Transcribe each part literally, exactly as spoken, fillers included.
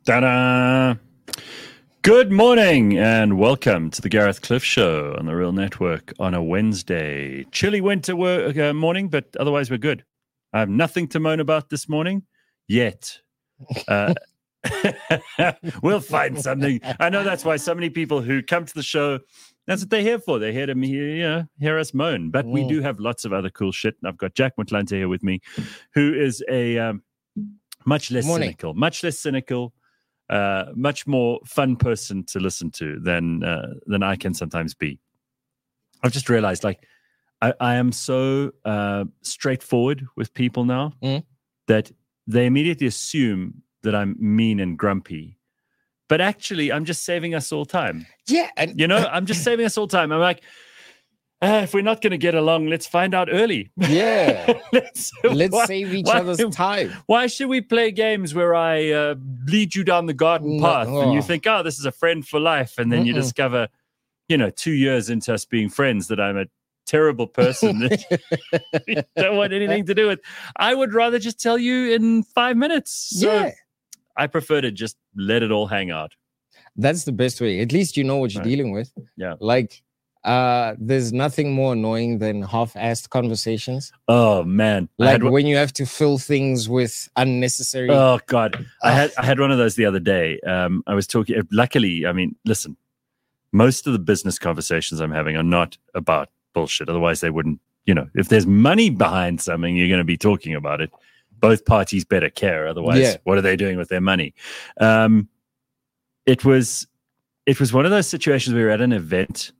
Ta-da! Good morning and welcome to the Gareth Cliff Show on the Real Network on a Wednesday. Chilly winter work, uh, morning, but otherwise we're good. I have nothing to moan about this morning yet. Uh, we'll find something. I know that's why so many people who come to the show, that's what they're here for. They're here to you know, hear us moan. But we do have lots of other cool shit. And I've got Jack Motlanthe here with me, who is a um, much less morning. cynical, much less cynical, Uh, much more fun person to listen to than uh, than I can sometimes be. I've just realized, like, I, I am so uh, straightforward with people now mm. that they immediately assume that I'm mean and grumpy. But actually, I'm just saving us all time. Yeah. And, you know, I'm just saving us all time. I'm like, Uh, if we're not going to get along, let's find out early. Yeah. let's let's why, save each why, other's time. Why should we play games where I uh, lead you down the garden No, path oh. and you think, oh, this is a friend for life. And then Mm-mm. you discover, you know, two years into us being friends that I'm a terrible person that you don't want anything to do with. I would rather just tell you in five minutes. So yeah. I prefer to just let it all hang out. That's the best way. At least you know what you're Right. dealing with. Yeah. Like, Uh, there's nothing more annoying than half-assed conversations. Oh man, I Like had one- when you have to fill things with unnecessary. Oh God, I Ugh. had I had one of those the other day. Um, I was talking. Luckily, I mean, listen, most of the business conversations I'm having are not about bullshit. Otherwise, they wouldn't. You know, if there's money behind something, you're going to be talking about it. Both parties better care. Otherwise, Yeah. what are they doing with their money? Um, it was it was one of those situations where we were at an event.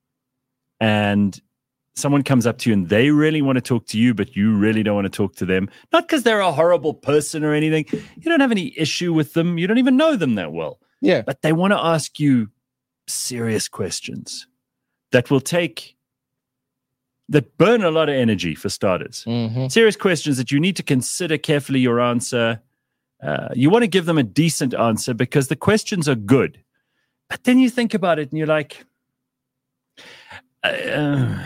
And someone comes up to you and they really want to talk to you, but you really don't want to talk to them. Not because they're a horrible person or anything. You don't have any issue with them. You don't even know them that well. Yeah. But they want to ask you serious questions that will take, that burn a lot of energy for starters. Mm-hmm. Serious questions that you need to consider carefully your answer. Uh, you want to give them a decent answer because the questions are good. But then you think about it and you're like, Uh,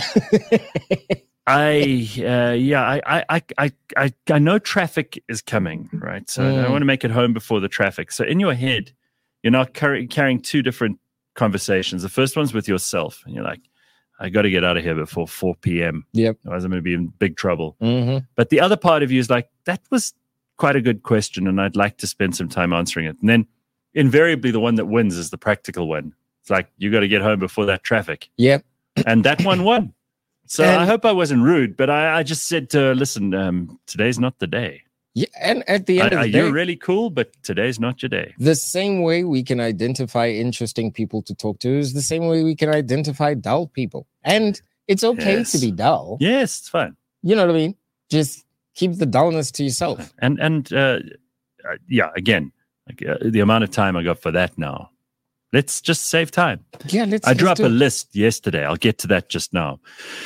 I uh, yeah I, I I I I know traffic is coming, right? So Mm. I want to make it home before the traffic. So in your head, you're not car- carrying two different conversations. The first one's with yourself, and you're like, I got to get out of here before four p.m. Yep. Otherwise, I'm going to be in big trouble. Mm-hmm. But the other part of you is like, that was quite a good question, and I'd like to spend some time answering it. And then invariably, the one that wins is the practical one. It's like, you got to get home before that traffic. Yep. And that one won. So And- I hope I wasn't rude, but I, I just said to her, listen, um, today's not the day. Yeah. And at the end I, of I, the day, you're really cool, but today's not your day. the same way we can identify interesting people to talk to is the same way we can identify dull people. And it's okay Yes. to be dull. Yes, it's fine. You know what I mean? Just keep the dullness to yourself. And, and uh, uh, yeah, again, like, uh, the amount of time I got for that now, let's just save time. Yeah, let's I let's drew up do a it. list yesterday. I'll get to that just now.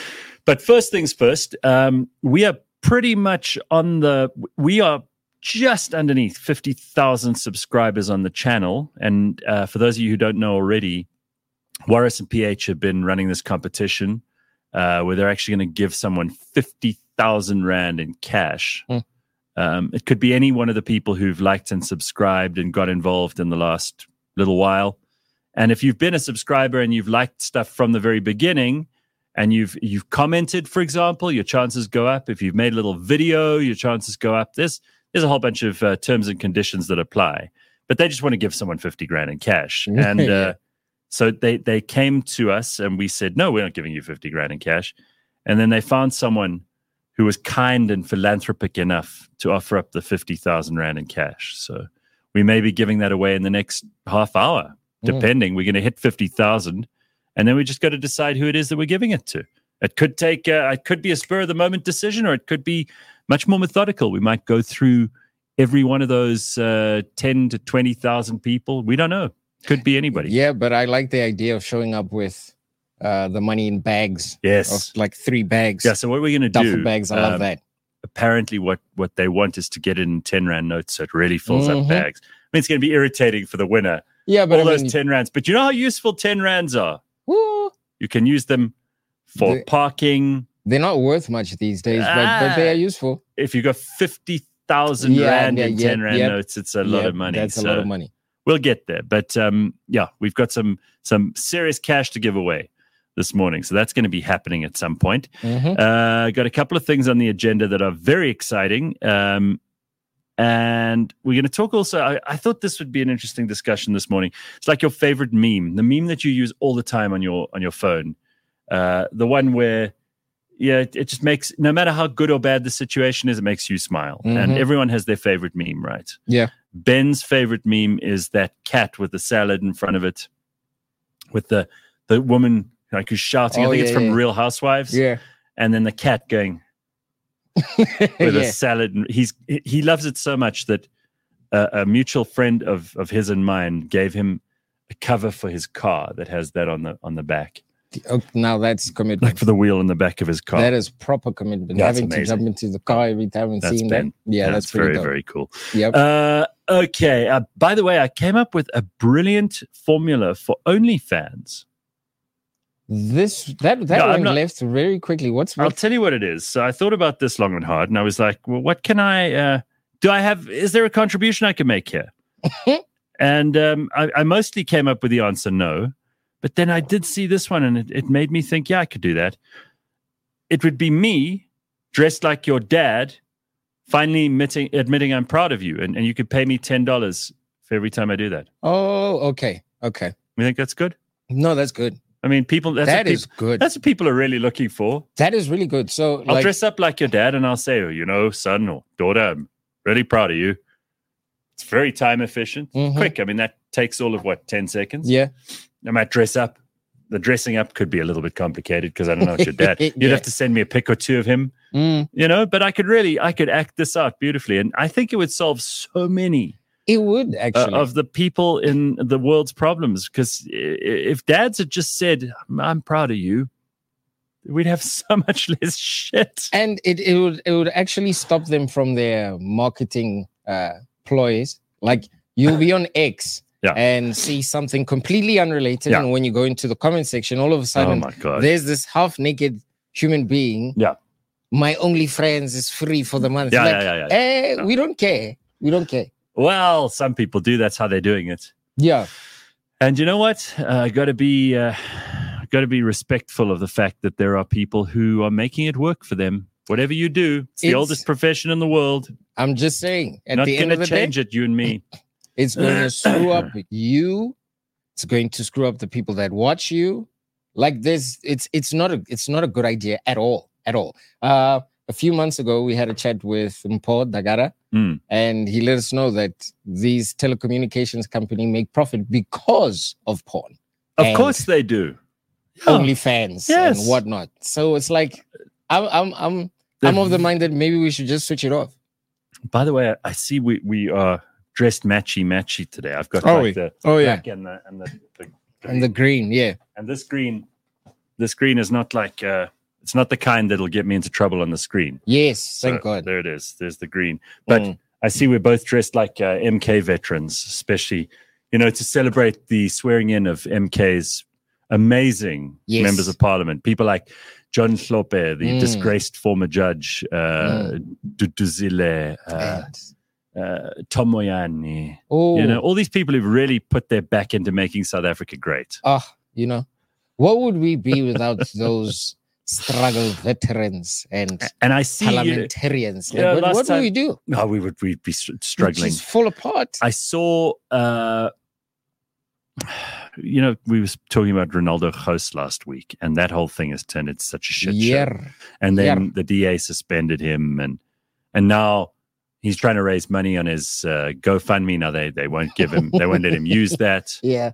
But first things first, um, we are pretty much on the, we are just underneath fifty thousand subscribers on the channel. And uh, for those of you who don't know already, Warris and P H have been running this competition uh, where they're actually going to give someone fifty thousand Rand in cash. Mm. Um, it could be any one of the people who've liked and subscribed and got involved in the last little while. And if you've been a subscriber and you've liked stuff from the very beginning and you've you've commented, for example, your chances go up. If you've made a little video, your chances go up. There's, there's a whole bunch of uh, terms and conditions that apply. But they just want to give someone fifty grand in cash. And Yeah. uh, so they, they came to us and we said, no, we're not giving you fifty grand in cash. And then they found someone who was kind and philanthropic enough to offer up the fifty thousand Rand in cash. So we may be giving that away in the next half hour. Depending, we're going to hit fifty thousand, and then we just got to decide who it is that we're giving it to. It could take, uh, it could be a spur of the moment decision, or it could be much more methodical. We might go through every one of those uh, ten to twenty thousand people. We don't know. Could be anybody. Yeah, but I like the idea of showing up with uh, the money in bags. Yes. Of like three bags. Yeah. So what we're going to Duffel do? bags. I love um, that. Apparently, what what they want is to get it in ten rand notes, so it really fills Mhm. up bags. I mean, it's going to be irritating for the winner. Yeah, but All I those mean, ten rands. But you know how useful ten rands are. woo, You can use them for The- parking. they're not worth much these days, but, but they are useful. If you got fifty thousand Yeah, rand yeah, in yep, ten rand yep. notes. It's a lot Yep, of money. That's a so lot of money. we'll get there. But um, yeah, we've got some some serious cash to give away this morning. So that's going to be happening at some point. Mhm. Uh, got a couple of things on the agenda that are very exciting. Um, and we're going to talk also, I, I thought this would be an interesting discussion this morning. It's like your favorite meme, the meme that you use all the time on your on your phone. Uh, the one where, yeah, it, it just makes, no matter how good or bad the situation is, it makes you smile. Mhm. And everyone has their favorite meme, right? Yeah. Ben's favorite meme is that cat with the salad in front of it, with the the woman like who's shouting. I Oh, think yeah, it's from yeah. Real Housewives. Yeah. And then the cat going with yeah. a salad. And he's he loves it so much that uh, a mutual friend of of his and mine gave him a cover for his car that has that on the on the back, Oh, now that's commitment. like for the wheel in the back of his car. That is proper commitment. That's Having to amazing. jump into the car every time and That's seeing Ben. that. Yeah, that's, that's pretty very dope. very cool. Yep. Uh, okay. Uh, by the way, I came up with a brilliant formula for OnlyFans. This that that Yeah, I'm went not- left very quickly. What's I'll what? tell you what it is. So I thought about this long and hard, and I was like, well, what can I, uh, do I have, is there a contribution I can make here? and um, I, I mostly came up with the answer no, but then I did see this one, and it, it made me think, yeah, I could do that. It would be me dressed like your dad, finally admitting, admitting I'm proud of you, and, and you could pay me ten dollars for every time I do that. Oh, okay, okay. You think that's good? No, that's good. I mean, people, that's, That what, is peop- good. that's what people are really looking for. That is really good. So, I'll like, dress up like your dad and I'll say, oh, you know, son or daughter, I'm really proud of you. It's very time efficient, Mhm. quick. I mean, that takes all of what, ten seconds? yeah, I might dress up. The dressing up could be a little bit complicated because I don't know it's your dad. You'd Yeah. have to send me a pic or two of him, mm, you know, but I could really, I could act this out beautifully. And I think it would solve so many it would uh, actually. of the people in the world's problems. Because if dads had just said, I'm proud of you, we'd have so much less shit. and it, it would it would actually stop them from their marketing uh ploys. Like, you'll be on X Yeah. and see something completely unrelated, Yeah. and when you go into the comment section, all of a Oh sudden my God. there's this half naked human being. Yeah. My OnlyFans is free for the month. Yeah, Like, yeah, yeah, yeah. eh, Yeah. we don't care. We don't care. Well, some people do. That's how they're doing it. Yeah. And you know what? Uh, got to be, uh, got to be respectful of the fact that there are people who are making it work for them. Whatever you do, it's the It's- oldest profession in the world. I'm just saying. At Not the end going of to the day, change it, you and me. it's going to screw up you. It's going to screw up the people that watch you. Like this, it's it's not a it's not a good idea at all, at all. Uh, a few months ago, we had a chat with Mpo Dagara, Mm. and he let us know that these telecommunications company make profit because of porn, Of And course they do. Yeah. OnlyFans, Yes. and whatnot. So it's like, I'm I'm I'm I'm of the mind that maybe we should just switch it off. By the way, I see we, we are dressed matchy matchy today. I've got Oh, like we- the oh, yeah. black and the and the, the And the green, yeah. and this green, this green is not like uh, it's not the kind that'll get me into trouble on the screen. Yes, thank So God. There it is. There's the green. But Mm. I see we're both dressed like uh, M K veterans, especially, you know, to celebrate the swearing in of M K's amazing Yes. members of parliament. People like John Hlope, the Mm. disgraced former judge, uh, Duduzile, uh, And- uh, Tom Moyane. oh, You know, all these people who've really put their back into making South Africa great. ah, you know, what would we be without those struggle veterans and And I see, you know, parliamentarians? Like, Yeah, what last what do time- we do? no, we would we'd be str- We struggling. just fall apart. I saw, uh, you know, we was talking about Ronaldo Gous last week, and that whole thing has turned into such a shit show. Yeah. And then Yeah. the D A suspended him, and and now he's trying to raise money on his uh, GoFundMe. Now they they won't give him, they won't let him use that. Yeah.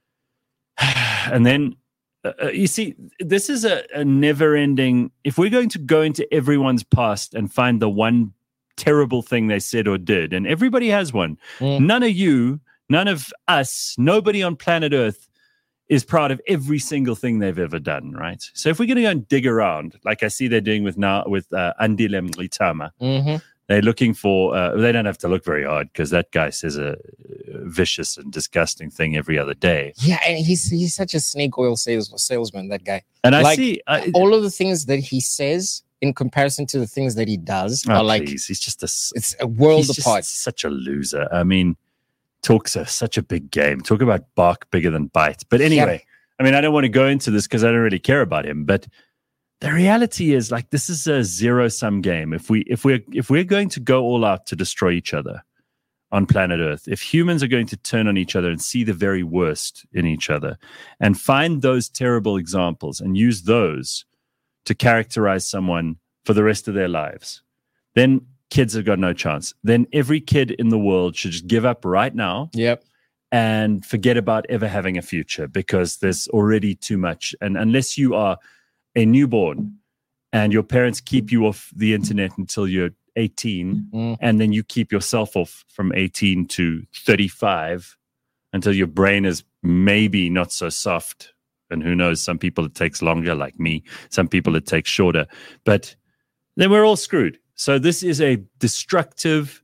And then uh, you see, this is a, a never-ending. If we're going to go into everyone's past and find the one terrible thing they said or did, and everybody has one, Mm. none of you, none of us, nobody on planet Earth is proud of every single thing they've ever done, right? So if we're going to go and dig around, like I see they're doing with now with uh, Andile Mngxitama, Mhm. they're looking for. Uh, they don't have to look very hard because that guy says a vicious and disgusting thing every other day. Yeah, and he's he's such a snake oil sales salesman. That guy. And I Like, see. I, All of the things that he says in comparison to the things that he does, Oh, are like please. He's just a s- it's a world he's just apart. such a loser. I mean, talks a, such a big game. Talk about bark bigger than bite. But anyway, Yeah. I mean, I don't want to go into this because I don't really care about him. But the reality is, like, this is a zero-sum game. If we if we're if we're going to go all out to destroy each other on planet Earth, if humans are going to turn on each other and see the very worst in each other and find those terrible examples and use those to characterize someone for the rest of their lives, then kids have got no chance. Then every kid in the world should just give up right now Yep. and forget about ever having a future because there's already too much. And unless you are a newborn and your parents keep you off the internet until you're eighteen, Mm. and then you keep yourself off from eighteen to thirty-five until your brain is maybe not so soft. And who knows, some people it takes longer, like me. Some people it takes shorter. But then we're all screwed. So this is a destructive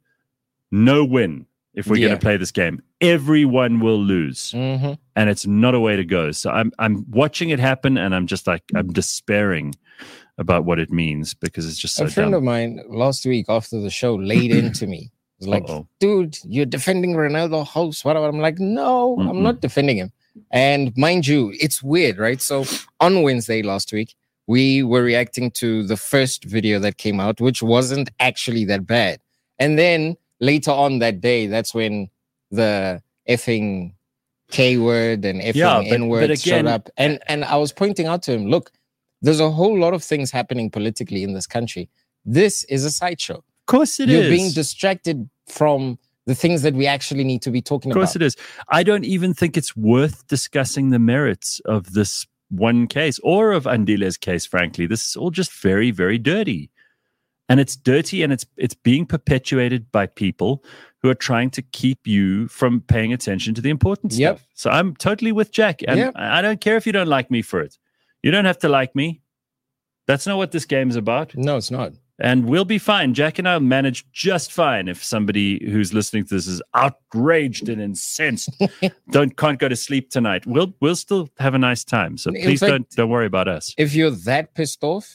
no-win if we're Yeah. going to play this game. Everyone will lose. hmm And it's not a way to go. So I'm I'm watching it happen, and I'm just like, I'm despairing about what it means because it's just so A friend dumb. of mine last week after the show laid into me. It was like, Uh-oh. dude, you're defending Ronaldo house. Whatever. I'm like, no, Mm-mm. I'm not defending him. And mind you, it's weird, right? So on Wednesday last week, we were reacting to the first video that came out, which wasn't actually that bad. And then later on that day, that's when the effing K word and effing Yeah, but- N word but showed again- up. And and I was pointing out to him, look, there's a whole lot of things happening politically in this country. This is a sideshow. Of course it You're is. being distracted from the things that we actually need to be talking Of course about. it is. I don't even think it's worth discussing the merits of this one case or of Andile's case, frankly. This is all just very, very dirty. And it's dirty, and it's it's being perpetuated by people who are trying to keep you from paying attention to the important Yep. stuff. So I'm totally with Jack. And Yep. I I don't care if you don't like me for it. You don't have to like me. That's not what this game is about. No, it's not. And we'll be fine. Jack and I will manage just fine if somebody who's listening to this is outraged and incensed. don't can't go to sleep tonight. We'll we'll still have a nice time. So In please fact- don't don't worry about us. If you're that pissed off,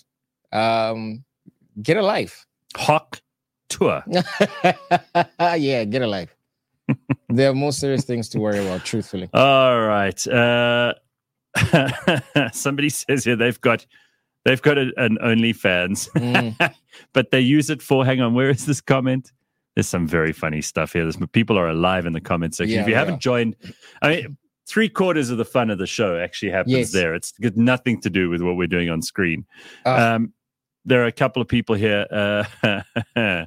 um, get a life. Hawk tour. Yeah, get a life. There are more serious things to worry about, truthfully. All right. Uh, somebody says here they've got they've got a, an OnlyFans, Mm. but they use it for. Hang on, where is this comment? There's some very funny stuff here. There's, people are alive in the comment section. Yeah, if you they haven't are. joined, I mean, three quarters of the fun of the show actually happens Yes. there. It's got nothing to do with what we're doing on screen. Ah. Um, there are a couple of people here. Uh,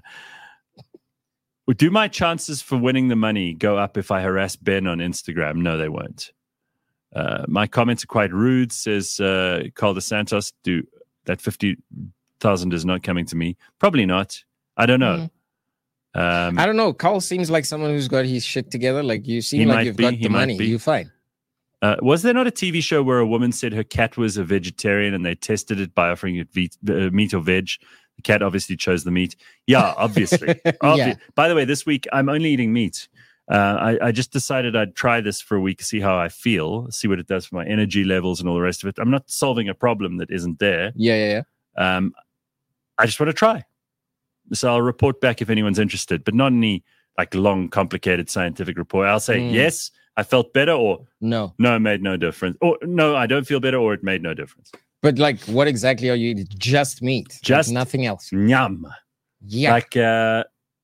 do my chances for winning the money go up if I harass Ben on Instagram? No, they won't. Uh, my comments are quite rude, says uh, Carl dos Santos. Do that fifty thousand is not coming to me. Probably not. I don't know. Um, I don't know. Carl seems like someone who's got his shit together. Like you He seem like might you've be, got he the might money. be. You're fine. uh, was there not a T V show where a woman said her cat was a vegetarian and they tested it by offering it ve- uh, meat or veg? The cat obviously chose the meat. Yeah, obviously. Obvi- Yeah. By the way, this week I'm only eating meat. Uh, I, I just decided I'd try this for a week, see how I feel, see what it does for my energy levels and all the rest of it. I'm not solving a problem that isn't there. Yeah, yeah, yeah. Um, I just want to try. So I'll report back if anyone's interested, but not any like long, complicated scientific report. I'll say, Mm. yes, I felt better, or No. no, it made no difference. Or no, I don't feel better, or it made no difference. But like, what exactly are you eating? Just meat. Like, Just- nothing else. Nyam. Yeah. Like uh,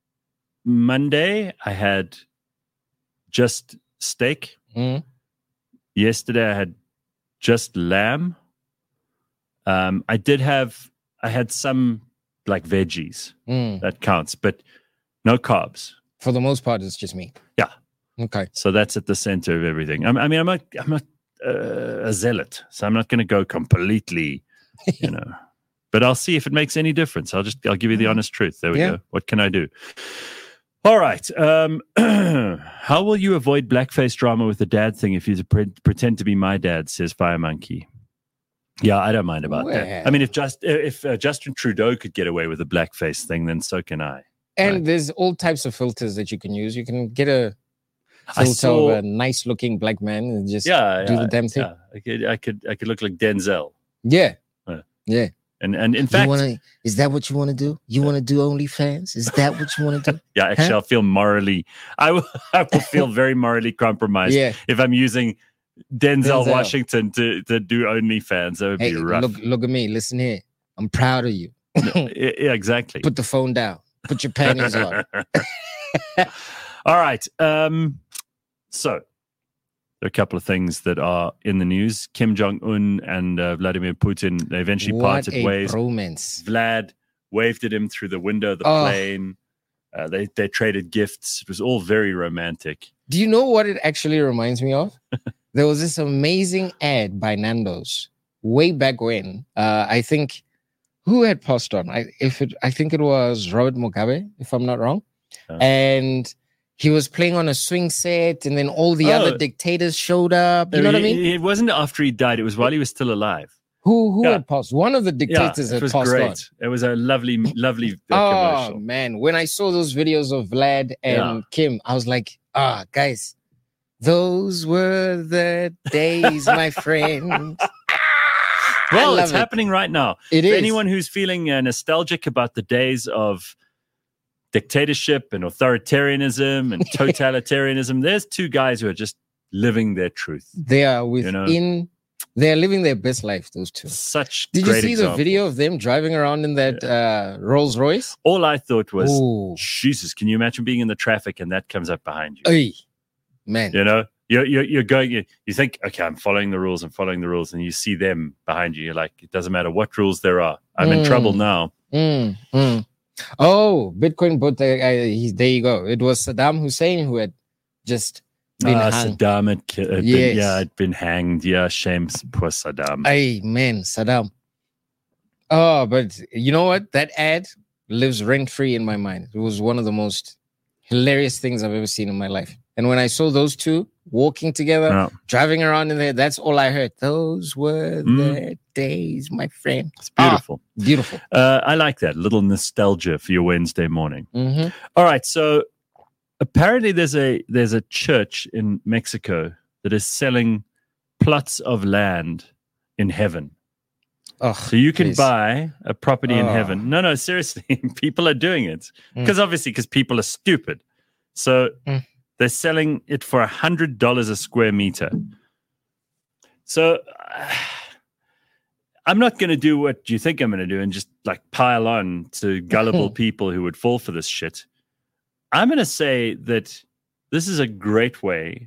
Monday, I had just steak. Mm. Yesterday, I had just lamb. Um, I did have, I had some like veggies. Mm. That counts, but no carbs. For the most part, it's just meat. Yeah. Okay. So that's at the center of everything. I'm, I mean, I'm not, I'm not uh, a zealot, so I'm not going to go completely, you know. But I'll see if it makes any difference. I'll just, I'll give you the honest truth. There we Yeah. go. What can I do? All right. Um, how will you avoid blackface drama with the dad thing if you pre- pretend to be my dad? Says Fire Monkey. Yeah, I don't mind about that. I Well. mean, if just if uh, Justin Trudeau could get away with the blackface thing, then so can I. And Right. there's all types of filters that you can use. You can get a I filter saw- of a nice looking black man and just Yeah, do yeah, the damn thing. yeah. I could, I could, I could look like Denzel. Yeah. Yeah. Yeah. And and in You fact, wanna, is that what you want to do? You want to do OnlyFans? Is that what you want to do? yeah, actually, Huh? I'll feel morally, I will, I will feel very morally compromised Yeah. if I'm using Denzel, Denzel. Washington to, to do OnlyFans. That would Hey, be rough. look, look at me. Listen here. I'm proud of you. yeah, yeah, exactly. Put the phone down. Put your panties on. All right. Um, so there are a couple of things that are in the news. Kim Jong-un and uh, Vladimir Putin, they eventually What parted a ways. romance. Vlad waved at him through the window of the Oh. plane. Uh, they, they traded gifts. It was all very romantic. Do you know what it actually reminds me of? There was this amazing ad by Nando's way back when. Uh, I think who had passed on? I if it I think it was Robert Mugabe, if I'm not wrong. Oh. And he was playing on a swing set, and then all the Oh. other dictators showed up. You know what I mean? It wasn't after he died. It was while he was still alive. Who who Yeah. had passed? One of the Yeah, dictators it had was passed great. on. It was a lovely, lovely uh, Oh commercial. man, when I saw those videos of Vlad and Yeah. Kim, I was like, ah, guys, those were the days, my friend. I Well, love it's it. happening right now. It For is. anyone who's feeling uh, nostalgic about the days of dictatorship and authoritarianism and totalitarianism, there's two guys who are just living their truth. They are You know? within. They are living their best life. Those two. Such Did you great see example. the video of them driving around in that uh, Rolls Royce? All I thought was, Ooh, Jesus, can you imagine being in the traffic and that comes up behind you? Ay, man. You know, you're, you're, you're going, you, you think, okay, I'm following the rules, I'm following the rules. And you see them behind you. You're like, it doesn't matter what rules there are. I'm in Mm. trouble now. Mm, mm. Oh, Bitcoin bot. Uh, uh, he- there you go. It was Saddam Hussein who had just been Ah, hung. Saddam had, ki- had Yes. been, yeah, had been hanged. Yeah, shame, poor Saddam. Ay, man, Saddam. Oh, but you know what? That ad lives rent free in my mind. It was one of the most hilarious things I've ever seen in my life. And when I saw those two walking together, Yeah, driving around in there, that's all I heard. Those were Mm. the days, my friend. it's beautiful. Beautiful. Uh, I like that little nostalgia for your Wednesday morning. hmm All right, so apparently there's a there's a church in Mexico that is selling plots of land in heaven. Oh, So you can please. buy a property in Oh. heaven. No, no, seriously, people are doing it Mm. because obviously because people are stupid. So Mm. they're selling it for a hundred dollars a square meter. So uh, I'm not going to do what you think I'm going to do and just like pile on to gullible people who would fall for this shit. I'm going to say that this is a great way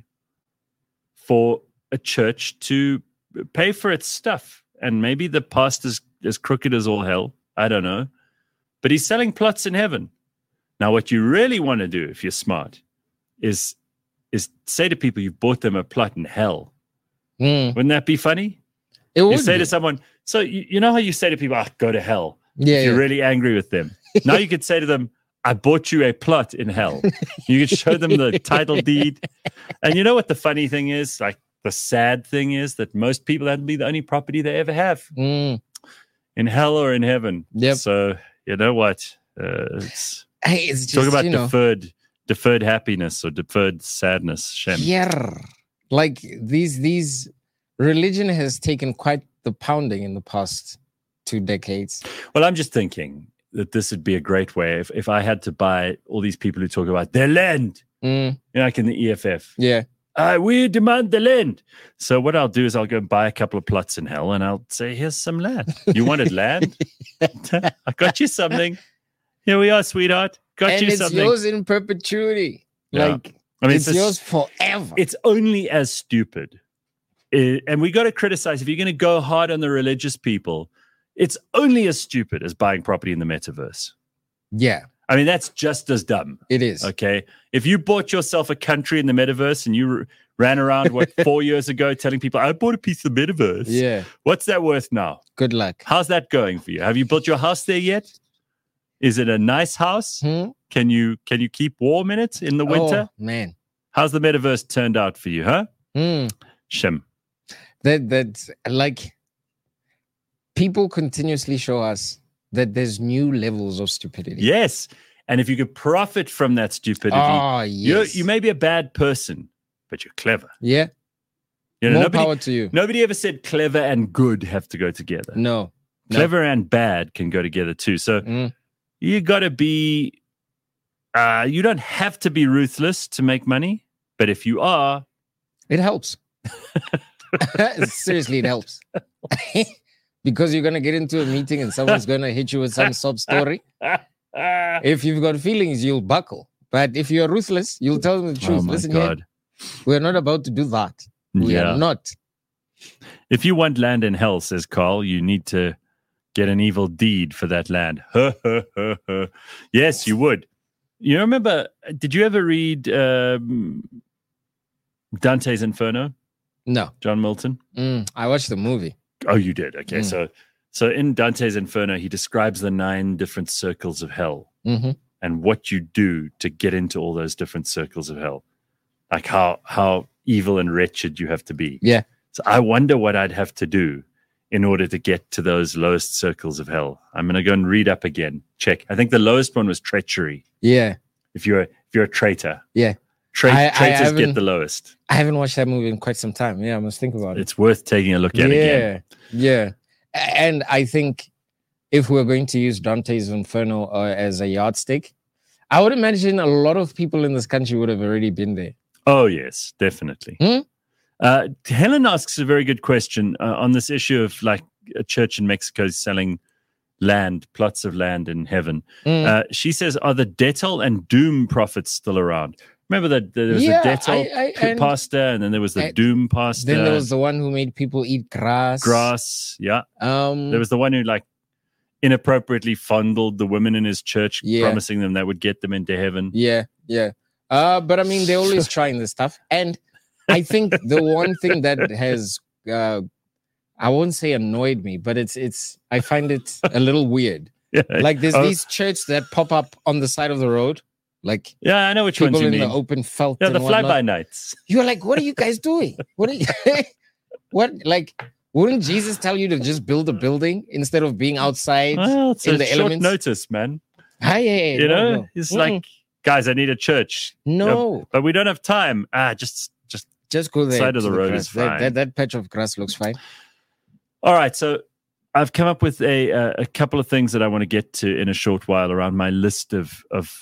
for a church to pay for its stuff. And maybe the pastor's as crooked as all hell. I don't know. But he's selling plots in heaven. Now, what you really want to do, if you're smart, is is say to people you've bought them a plot in hell. Mm. Wouldn't that be funny? It You would say be. to someone, so you, you know how you say to people, ah, go to hell. yeah, If you're yeah. really angry with them. Now you could say to them, I bought you a plot in hell. You could show them the title deed. And you know what the funny thing is? Like the sad thing is that most people, that'll be the only property they ever have Mm. in hell or in heaven. Yep. So you know what? Uh, it's, Hey, it's just, talk about you know, deferred deferred happiness or deferred sadness. Shem. yeah. Like these, these religion has taken quite the pounding in the past two decades. Well, I'm just thinking that this would be a great way if, if I had to buy all these people who talk about their land, Mm. you know, like in the E F F. Yeah. Uh, we demand the land. So what I'll do is I'll go and buy a couple of plots in hell and I'll say, here's some land. You wanted land? I got you something. Here we are, sweetheart. Got and you it's something. yours in perpetuity. Yeah. Like I mean, it's, it's, a- yours forever. it's only as stupid. Uh, and we got to criticize, if you're going to go hard on the religious people, it's only as stupid as buying property in the metaverse. yeah, I mean, that's just as dumb. it is. Okay. If you bought yourself a country in the metaverse and you r- ran around, what, four years ago telling people, I bought a piece of the metaverse. Yeah. What's that worth now? Good luck. How's that going for you? Have you built your house there yet? Is it a nice house? Hmm? Can you can you keep warm in it in the winter? Oh, man. How's the metaverse turned out for you, huh? Hmm. Shem. That that's like people continuously show us that there's new levels of stupidity. Yes. And if you could profit from that stupidity, Oh, you're, yes. you may be a bad person, but you're clever. yeah. You know, More nobody, power to you. nobody ever said clever and good have to go together. No. No. Clever and bad can go together too. So Mm. you got to be, uh, you don't have to be ruthless to make money. But if you are, It helps. Seriously, it helps. Because you're going to get into a meeting and someone's going to hit you with some sob story. If you've got feelings, you'll buckle. But if you're ruthless, you'll tell them the truth. oh my Listen God. here, we're not about to do that. We Yeah. are not. If you want land in hell, says Carl, you need to get an evil deed for that land. Yes, you would. You remember, did you ever read um, Dante's Inferno, No. John Milton? Mm, I watched the movie. Oh, you did. Okay. Mm. So so in Dante's Inferno, he describes the nine different circles of hell Mm-hmm. and what you do to get into all those different circles of hell. Like how how evil and wretched you have to be. Yeah. So I wonder what I'd have to do in order to get to those lowest circles of hell. I'm going to go and read up again. Check. I think the lowest one was treachery. Yeah. If you're if you're a traitor. Yeah. Tra- I- I traitors haven't- get the lowest. I haven't watched that movie in quite some time. Yeah, I must think about it. It's worth taking a look at yeah. again. Yeah. And I think if we're going to use Dante's Inferno uh, as a yardstick, I would imagine a lot of people in this country would have already been there. Oh, yes, definitely. Hmm? Uh, Helen asks a very good question uh, on this issue of like a church in Mexico selling land, plots of land in heaven. Mm. Uh, she says, are the Dettol and Doom prophets still around? Remember that there was Yeah, the Dettol I- I- p- and- pasta, and then there was the and Doom pasta. Then there was the one who made people eat grass. grass. Yeah. Um, There was the one who like inappropriately fondled the women in his church, Yeah. promising them that would get them into heaven. Yeah, yeah. Uh, but I mean, they're always trying this stuff. And I think the one thing that has, uh, I won't say annoyed me, but it's, it's, I find it a little weird. Yeah. Like there's Oh, these churches that pop up on the side of the road, like yeah, I know which ones people you in mean. the open felt. Yeah, the and whatnot. fly-by nights. You're like, what are you guys doing? What are you, what, like, wouldn't Jesus tell you to just build a building instead of being outside? Well, it's in a the short elements? notice, man. Hi, hey, You no, know, no. it's Mm-mm. like, guys, I need a church, no, but we don't have time. Ah, just, just. just go there. Side of to the road grass. is That, fine. that, that patch of grass looks fine. All right, so I've come up with a a, a couple of things that I want to get to in a short while around my list of of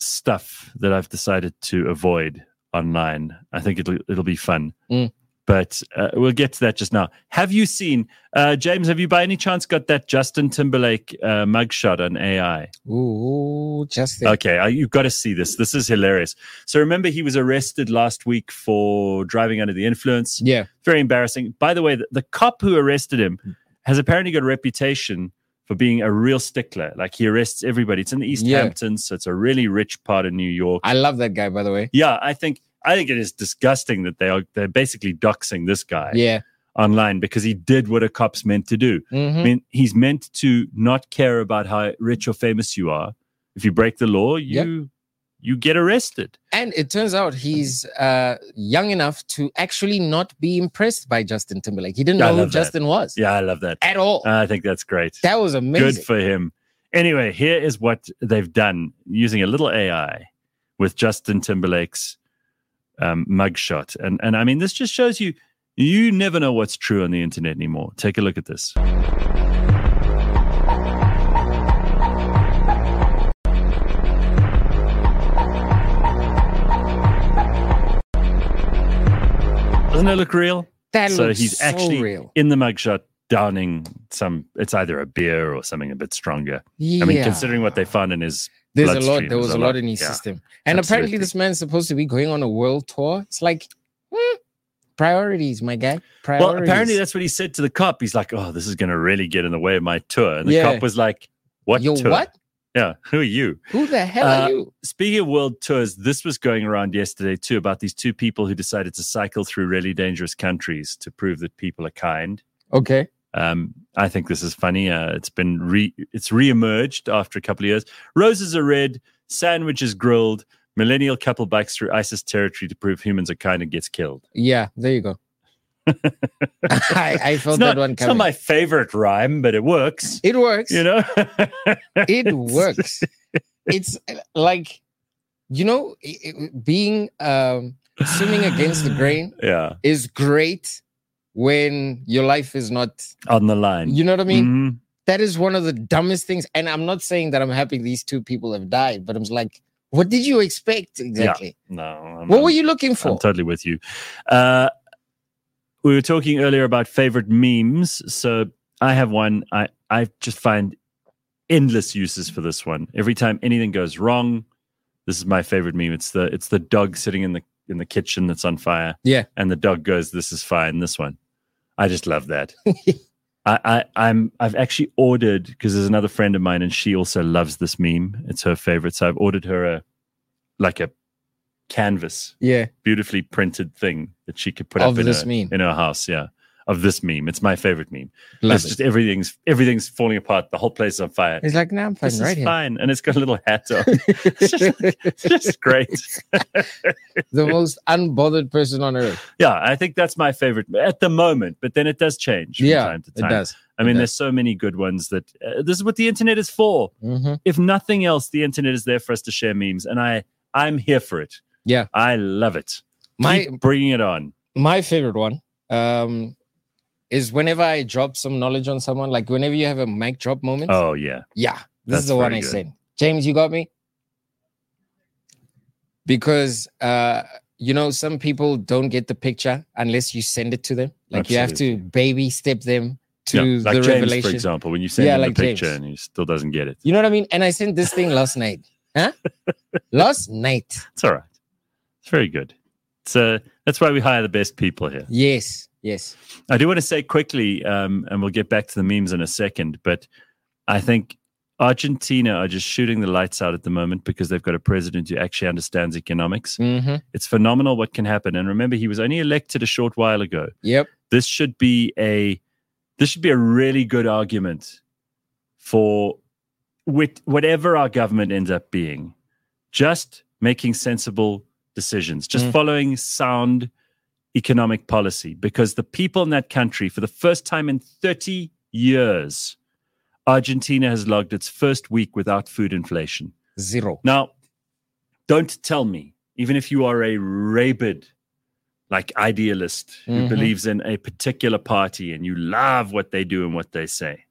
stuff that I've decided to avoid online. I think it'll it'll be fun. Mm. But uh, we'll get to that just now. Have you seen, uh, James, have you by any chance got that Justin Timberlake uh, mugshot on A I? Ooh, just there. Okay, I, you've got to see this. This is hilarious. So remember, he was arrested last week for driving under the influence. Yeah. Very embarrassing. By the way, the, the cop who arrested him has apparently got a reputation for being a real stickler. Like he arrests everybody. It's in the East Yeah. Hamptons, so it's a really rich part of New York. I love that guy, by the way. yeah, I think I think it is disgusting that they are they're basically doxing this guy Yeah. online because he did what a cop's meant to do. Mhm. I mean, he's meant to not care about how rich or famous you are. If you break the law, you you get arrested. And it turns out he's uh, young enough to actually not be impressed by Justin Timberlake. He didn't I know who love that. Justin was Yeah, I love that. at all. I think that's great. that was amazing. Good for him. Anyway, here is what they've done using a little A I with Justin Timberlake's um, mugshot. And, and I mean, this just shows you, you never know what's true on the internet anymore. Take a look at this. Doesn't it look real? That So looks he's so actually real. in the mugshot downing some, it's either a beer or something a bit stronger. Yeah. I mean, considering what they found in his There's a lot. bloodstream, There was there's a lot in his yeah. system. And apparently absolutely. this man's supposed to be going on a world tour. It's like, hmm, priorities, my guy. Priorities. Well, apparently that's what he said to the cop. He's like, "Oh, this is going to really get in the way of my tour." And the Yeah. cop was like, "What Yo, tour? what? Yeah, who are you?" Who the hell Uh, are you? Speaking of world tours, this was going around yesterday too about these two people who decided to cycle through really dangerous countries to prove that people are kind. Okay. Um, I think this is funny. Uh, it's been re it's re-emerged after a couple of years. Roses are red, sandwiches grilled. Millennial couple bikes through ISIS territory to prove humans are kind and gets killed. Yeah, there you go. I, I felt It's not, that one it's not coming. my favorite rhyme, but it works. It works. You know, It works. It's like, you know, i- i- being um, swimming against the grain Yeah, is great when your life is not, on the line. you know what I mean? Mhm. that is one of the dumbest things. And I'm not saying that I'm happy these two people have died, but I'm like, what did you expect exactly? Yeah, no. I'm, what I'm, were you looking for? I'm totally with you. Uh, we were talking earlier about favorite memes. So I have one. I, I just find endless uses for this one. Every time anything goes wrong, this is my favorite meme. It's the it's the dog sitting in the in the kitchen that's on fire. Yeah. And the dog goes, "This is fine." This one. I just love that. I, I, I'm, I've actually ordered, because there's another friend of mine and she also loves this meme. It's her favorite. So I've ordered her a, like a canvas, yeah, beautifully printed thing that she could put of up in this her, meme. in her house. Yeah. Of this meme. It's my favorite meme. Love it's it. just everything's, everything's falling apart. The whole place is on fire. He's like, no, I'm fine This right is here. fine. And it's got a little hat on. It's just, it's just great. The most unbothered person on earth. Yeah, I think that's my favorite at the moment, but then it does change from Yeah, time to time. it does. I mean, It there's does. so many good ones that uh, this is what the internet is for. Mm-hmm. If nothing else, the internet is there for us to share memes, and I, I'm here for it. Yeah, I love it. my Keep bringing it on. my favorite one um, is whenever I drop some knowledge on someone, like whenever you have a mic drop moment. Oh yeah, Yeah, this That's is the one very I good. send. James, you got me? Because uh, you know, some people don't get the picture unless you send it to them. Like you have to baby step them to yeah. Like the James, revelation. for example, when you send Yeah, him like the picture James. and he still doesn't get it. You know what I mean? And I sent this thing last night. Huh? Last night. It's all right. It's very good. So that's why we hire the best people here. Yes. Yes. I do want to say quickly, um, and we'll get back to the memes in a second, but I think Argentina are just shooting the lights out at the moment because they've got a president who actually understands economics. Mm-hmm. It's phenomenal what can happen. And remember, he was only elected a short while ago. Yep. This should be a this should be a really good argument for with whatever our government ends up being. Just making sensible decisions, just Mm. following sound economic policy, because the people in that country, for the first time in thirty years, Argentina has logged its first week without food inflation. Zero. Now, don't tell me, even if you are a rabid, like idealist who Mhm. believes in a particular party and you love what they do and what they say,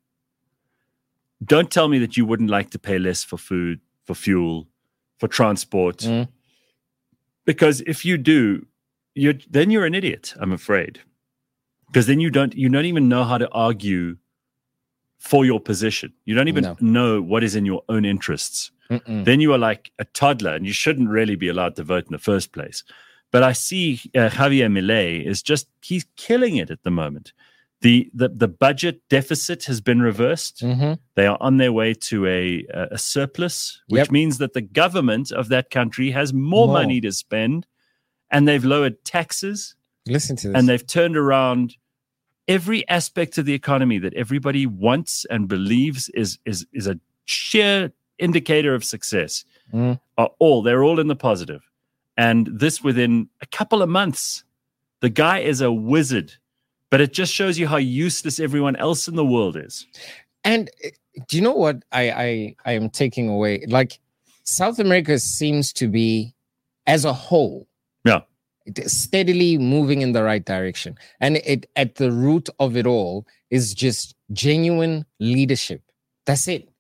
don't tell me that you wouldn't like to pay less for food, for fuel, for transport. Mm. Because if you do, you're then you're an idiot, I'm afraid. Because then you don't you don't even know how to argue for your position. You don't even No. know what is in your own interests. Mm-mm. Then you are like a toddler and you shouldn't really be allowed to vote in the first place. But I see uh, Javier Milei is just, he's killing it at the moment. The, the, the budget deficit has been reversed. Mm-hmm. They are on their way to a, a surplus, which Yep. means that the government of that country has more, More. money to spend, and they've lowered taxes, Listen to this. and they've turned around every aspect of the economy that everybody wants and believes is is is a sheer indicator of success. Mm. Are all they're all in the positive, and this within a couple of months. The guy is a wizard, but it just shows you how useless everyone else in the world is. And uh, do you know what I, I I am taking away? Like South America seems to be, as a whole, Yeah. it is steadily moving in the right direction. And it at the root of it all is just genuine leadership. That's it.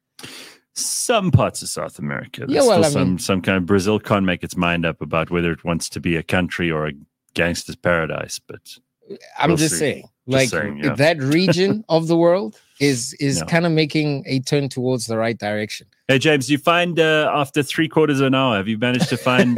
Some parts of South America. There's Yeah, well, still I some mean- some kind of Brazil can't make its mind up about whether it wants to be a country or a gangster's paradise, but I'm We'll just see. saying, like saying, yeah. that region of the world is is Yeah. kind of making a turn towards the right direction. hey, James, you find uh, after three quarters of an hour, have you managed to find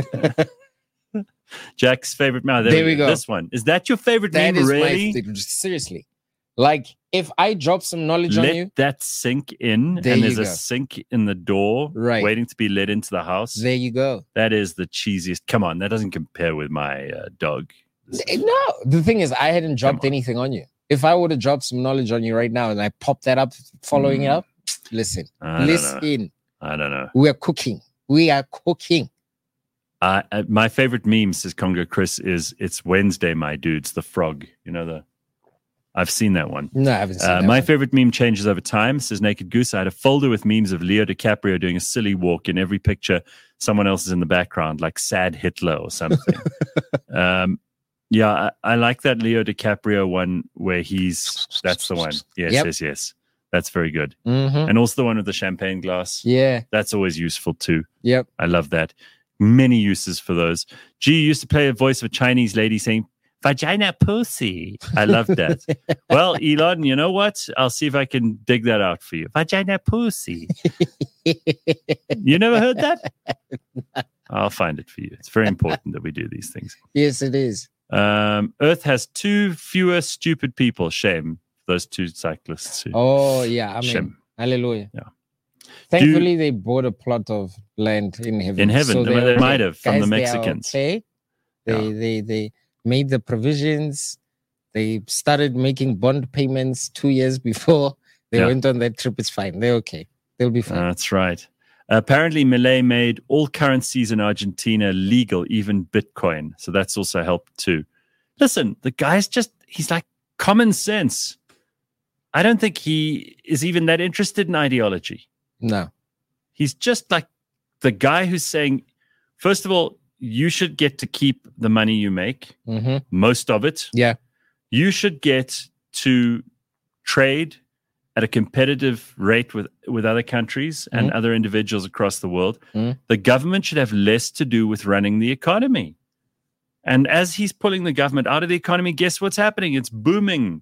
Jack's favorite meme? There we go. This one. Is that your favorite That meme, is really? my seriously. Like if I drop some knowledge Let on you, that sink in, There and you there's a go. sink in the door Right. waiting to be let into the house. there you go. That is the cheesiest. Come on, that doesn't compare with my uh, dog. This is- No, the thing is, I hadn't dropped on. anything on you. If I would have dropped some knowledge on you right now and I pop that up, following it Mm. up, listen, I don't know. listen. I don't know. We are cooking. We are cooking. Uh, uh, my favorite meme, says Congo Chris, is "It's Wednesday, my dudes." The frog, you know the. I've seen that one. No, I haven't seen Uh, that my one. favorite meme changes over time, says Naked Goose. I had a folder with memes of Leo DiCaprio doing a silly walk. In every picture, someone else is in the background, like sad Hitler or something. um, yeah, I, I like that Leo DiCaprio one where he's. That's the one. Yes, Yep. yes, yes. That's very good. Mhm. And also the one with the champagne glass. Yeah. That's always useful too. Yep. I love that. Many uses for those. G used to play a voice of a Chinese lady saying, vagina pussy. I love that. Well, Elon, you know what? I'll see if I can dig that out for you. Vagina pussy. You never heard that? I'll find it for you. It's very important that we do these things. Yes, it is. Um, Earth has two fewer stupid people. Shame. Those two cyclists. Who, Oh, yeah. I mean, shame. hallelujah. Yeah. Thankfully, they bought a plot of land in heaven. In heaven. So they they're they might okay. have from the Guys, they are Mexicans. okay. They, Yeah. they, they made the provisions. They started making bond payments two years before they Yeah. went on that trip. It's fine. They're okay. They'll be fine. Uh, that's right. Apparently, Milei made all currencies in Argentina legal, even Bitcoin. So that's also helped too. Listen, the guy's just, he's like common sense. I don't think he is even that interested in ideology. No. He's just like the guy who's saying, first of all, you should get to keep the money you make, Mm-hmm. most of it. Yeah. You should get to trade at a competitive rate with, with other countries and other individuals across the world. Mm. The government should have less to do with running the economy. And as he's pulling the government out of the economy, guess what's happening? It's booming.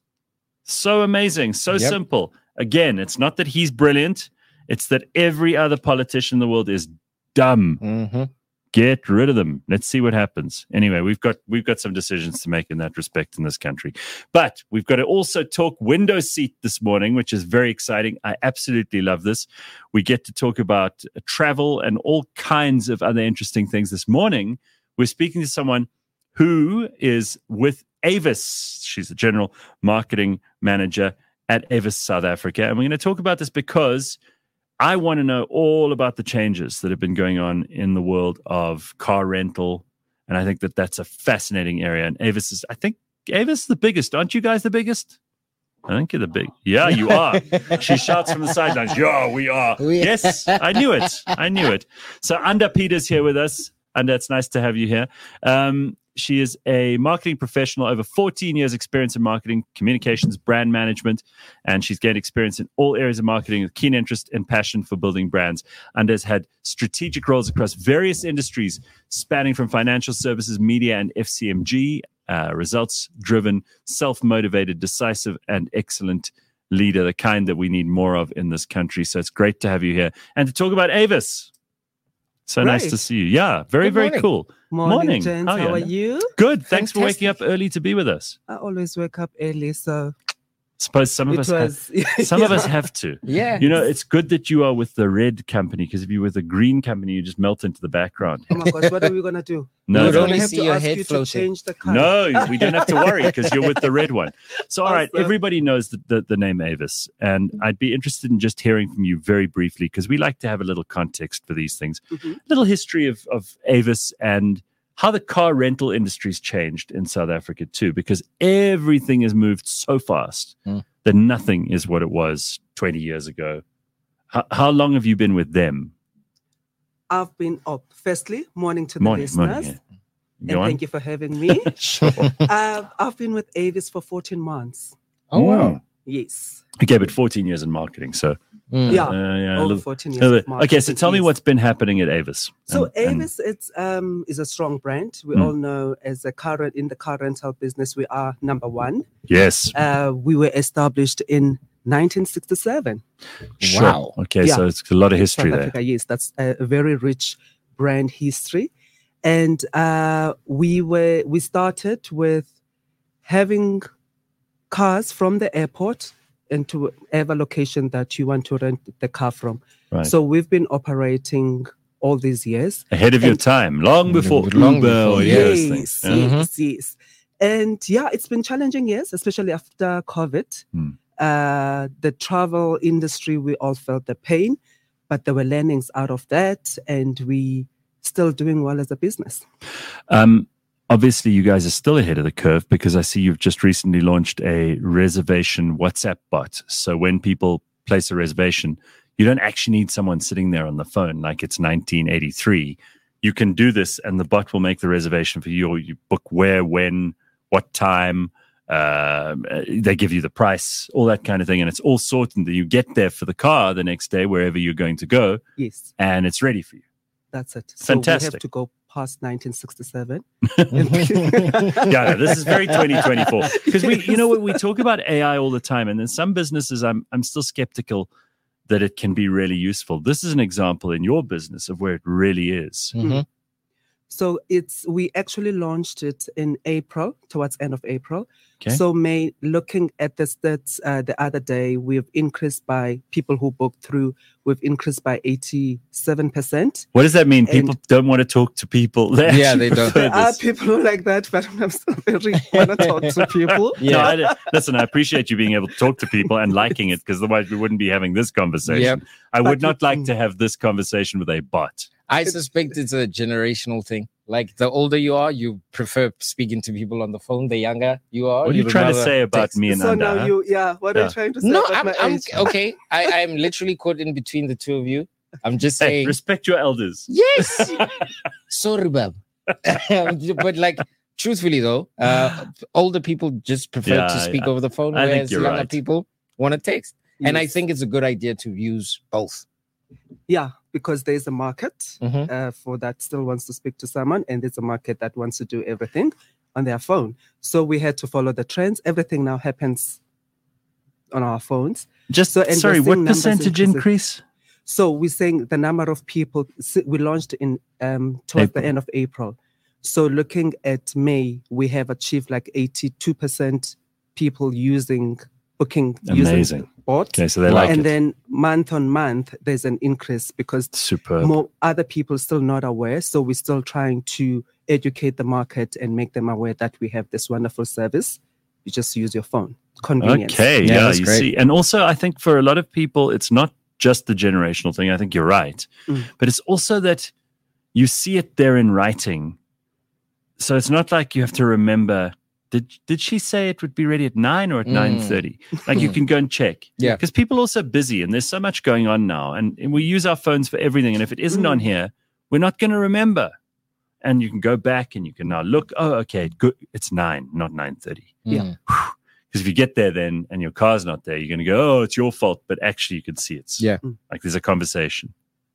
So amazing, so Yep. simple. Again, it's not that he's brilliant. It's that every other politician in the world is dumb. Mm-hmm. Get rid of them. Let's see what happens. Anyway, we've got we've got some decisions to make in that respect in this country. But we've got to also talk window seat this morning, which is very exciting. I absolutely love this. We get to talk about uh, travel and all kinds of other interesting things this morning. We're speaking to someone who is with Avis. She's the general marketing manager at Avis South Africa. And we're going to talk about this because I want to know all about the changes that have been going on in the world of car rental. And I think that that's a fascinating area. And Avis is, I think, Avis is the biggest. Aren't you guys the biggest? I think you're the big. Yeah, you are. She shouts from the sidelines. Yeah, we are. We- Yes, I knew it. I knew it. So Anda Peters here with us. Anda, it's nice to have you here. Um, She is a marketing professional, over fourteen years experience in marketing, communications, brand management, and she's gained experience in all areas of marketing with keen interest and passion for building brands. And has had strategic roles across various industries, spanning from financial services, media, and F C M G. Uh, results-driven, self-motivated, decisive, and excellent leader, the kind that we need more of in this country. So it's great to have you here and to talk about Avis. So nice Great. to see you. Yeah, very, Good very morning. cool. Morning, Morning. gents. How How, are are you? you? Good. Thanks for Fantastic. waking up early to be with us. I always wake up early, so Suppose some of it us have, was. some of us have to. Yeah. You know, it's good that you are with the red company, because if you're with the green company, you just melt into the background. Oh my gosh, what are we gonna do? No, We would no, only I have see to your ask head you to floating. change the color. no, we don't have to worry because you're with the red one. So, all right, Awesome. everybody knows the, the, the name Avis, and I'd be interested in just hearing from you very briefly, because we like to have a little context for these things, Mhm. a little history of, of Avis and how the car rental industry's changed in South Africa too, because everything has moved so fast Mm. that nothing is what it was twenty years ago. How, how long have you been with them? I've been up. Firstly, morning to the Morning, listeners, morning. Yeah. and Go on. thank you for having me. Sure. uh, I've been with Avis for fourteen months. Oh, wow. Yes. Okay, but fourteen years in marketing, so Mm. Yeah. uh, yeah, a Over little- fourteen a years. little of bit. Okay, so marketing, tell me yes. what's been happening at Avis. So And- and- Avis, it's um is a strong brand. We Mm. all know as a car in the car rental business, we are number one. yes. Uh, we were established in nineteen sixty-seven. Sure. Wow. Okay, Yeah. so it's a lot of history South there. Africa, yes, that's a a very rich brand history. And uh, we were we started with having cars from the airport into whatever location that you want to rent the car from. Right. So we've been operating all these years. Ahead of your and- time, long before Long Uber before, or yeah. those Yes, things. Mhm. Yeah. yes, yes. And yeah, it's been challenging years, especially after COVID. Hmm. Uh, the travel industry, we all felt the pain, but there were learnings out of that, and we still doing well as a business. Um, obviously, you guys are still ahead of the curve, because I see you've just recently launched a reservation WhatsApp bot. So when people place a reservation, you don't actually need someone sitting there on the phone like it's nineteen eighty-three. You can do this, and the bot will make the reservation for you. Or you book where, when, what time, Um, uh, they give you the price, all that kind of thing, and it's all sorted. And you get there for the car the next day, wherever you're going to go, Yes, and it's ready for you. that's it. So we Fantastic. have to go past nineteen sixty-seven. Yeah, no, this is very twenty twenty-four because we, you know, what we talk about A I all the time, and in some businesses, I'm I'm still skeptical that it can be really useful. This is an example in your business of where it really is. Mhm. So it's we actually launched it in April, towards end of April. Okay. So May, looking at the stats uh, the other day, we've increased by people who booked through. We've increased by eighty-seven percent. What does that mean? And- People don't want to talk to people. They Yeah, actually they don't. prefer There are this. people who like that, but I'm still very want to talk to people. No, I don't- listen, I appreciate you being able to talk to people and liking it, because otherwise we wouldn't be having this conversation. Yep. I would But not you- like to have this conversation with a bot. I suspect it's a generational thing. Like the older you are, you prefer speaking to people on the phone. The younger you are, What are you you'd trying to rather say about text. me and So Anda? now huh? you, yeah, what are Yeah. you trying to say No, about I'm, my I'm age? okay. I, I'm literally caught in between the two of you. I'm just Hey, saying. respect your elders. Yes. Sorry, Bob. But like, truthfully though, uh, older people just prefer Yeah, to speak yeah. over the phone, I think whereas you're younger right. people want to text. And I Yes. think it's a good idea to use both. Yeah, because there's a market Mhm. uh, for that still wants to speak to someone, and there's a market that wants to do everything on their phone. So we had to follow the trends. Everything now happens on our phones. Just So, and sorry, we're what seeing numbers percentage increasing. increase? So we're saying the number of people s- we launched in um, towards April. the end of April. So looking at May, we have achieved like eighty-two percent people using booking Amazing. using bots. Okay, so they like and it. then month on month, there's an increase because Superb. more other people still not aware. So we're still trying to educate the market and make them aware that we have this wonderful service. You just use your phone. Convenience. Okay, Yeah, yeah, that's you great. see. And also, I think for a lot of people, it's not just the generational thing. I think you're right. Mm. But it's also that you see it there in writing. So it's not like you have to remember, did did she say it would be ready at nine or at Mm. nine thirty? Like you can go and check. Yeah. Because people are also busy and there's so much going on now. And, and we use our phones for everything. And if it isn't on Mm. here, we're not going to remember. And you can go back and you can now look, oh, okay, good. It's nine, not nine thirty. Yeah. Mm. Because if you get there then and your car's not there, you're going to go, oh, it's your fault. But actually, you can see it's Yeah. like there's a conversation.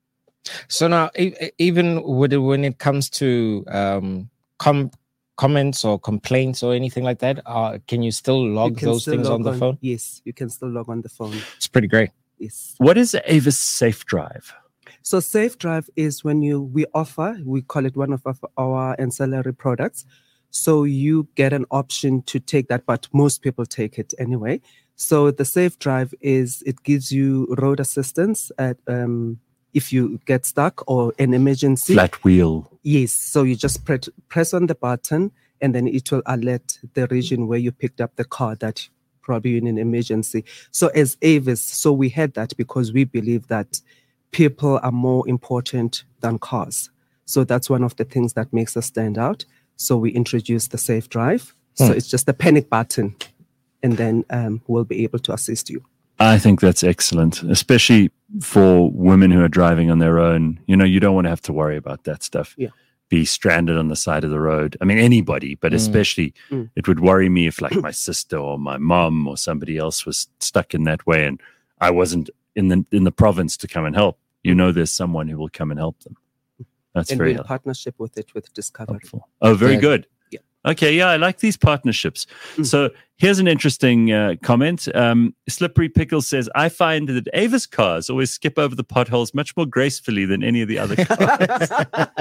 So now, e- e- even with it, when it comes to um, com- comments or complaints or anything like that, uh, can you still You log can those still things on log the phone? Yes, you can still log on the phone. It's pretty great. Yes. What is Avis Safe Drive? So Safe Drive is when you we offer, we call it one of our- our ancillary products. So you get an option to take that, but most people take it anyway. So the Safe Drive is it gives you road assistance at um, if you get stuck or an emergency. Flat wheel. Yes. So you just press press on the button, and then it will alert the region where you picked up the car that probably in an emergency. So as Avis, so we had that because we believe that people are more important than cars. So that's one of the things that makes us stand out. So we introduced the Safe Drive. So Hmm. it's just a panic button, and then um, we'll be able to assist you. I think that's excellent, especially for women who are driving on their own. You know, you don't want to have to worry about that stuff. Yeah. Be stranded on the side of the road. I mean, anybody, but Mm. especially Mm. it would worry me if, like, my sister or my mom or somebody else was stuck in that way, and I wasn't in the in the province to come and help. You know, there's someone who will come and help them. That's And very we're in helpful. partnership with it with Discovery. helpful. Oh, very Yeah. good. Yeah. Okay, yeah, I like these partnerships. Mm. So here's an interesting uh, comment. Um, Slippery Pickle says, I find that Avis cars always skip over the potholes much more gracefully than any of the other cars.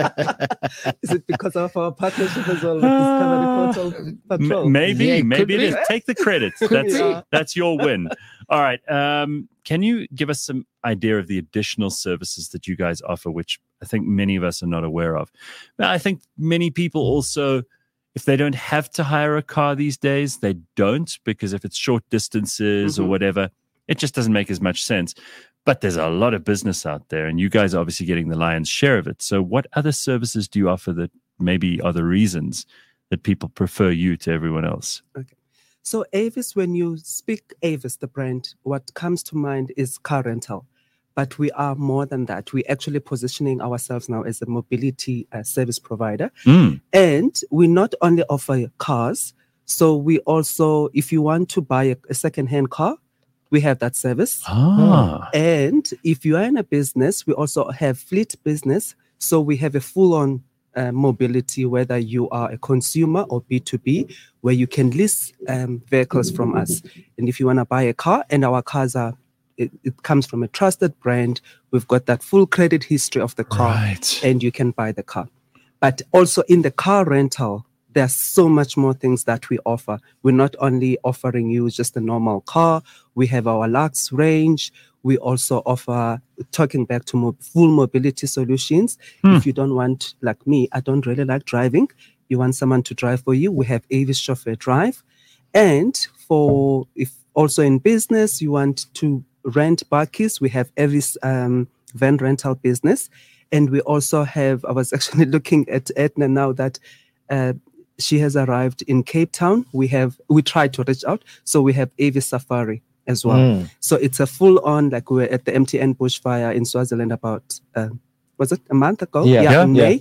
Is it because of our partnership as well with Discovery Portal Patrol? M- maybe, Yeah, it maybe could it be. is. Take the credit. That's be. that's your win. All right. Um, can you give us some idea of the additional services that you guys offer, which I think many of us are not aware of? But I think many people also, if they don't have to hire a car these days, they don't, because if it's short distances or Mhm. whatever, it just doesn't make as much sense. But there's a lot of business out there, and you guys are obviously getting the lion's share of it. So what other services do you offer that maybe are the reasons that people prefer you to everyone else? So Avis, when you speak Avis, the brand, what comes to mind is car rental. But we are more than that. We're actually positioning ourselves now as a mobility uh, service provider. Mm. And we not only offer cars, So we also, if you want to buy a, a second-hand car, we have that service. Ah, And if you are in a business, we also have fleet business. So we have a full-on uh, mobility, whether you are a consumer or B two B, where you can lease um, vehicles from us. And if you want to buy a car, and our cars are, it, it comes from a trusted brand, we've got that full credit history of the car, right. and you can buy the car. But also in the car rental, there's so much more things that we offer. We're not only offering you just a normal car. We have our Lux range. We also offer, talking back to mo- full mobility solutions. Hmm. If you don't want, like me, I don't really like driving. You want someone to drive for you, we have Avis Chauffeur Drive. And for, if also in business, you want to rent bakkies, we have Avis um, van rental business. And we also have, I was actually looking at Edna now that uh, she has arrived in Cape Town. We have, we tried to reach out. So we have Avis Safari as well. Mm. So it's a full on, like we were at the M T N bushfire in Swaziland about, uh, was it a month ago? Yeah. Yeah. in Yeah. May.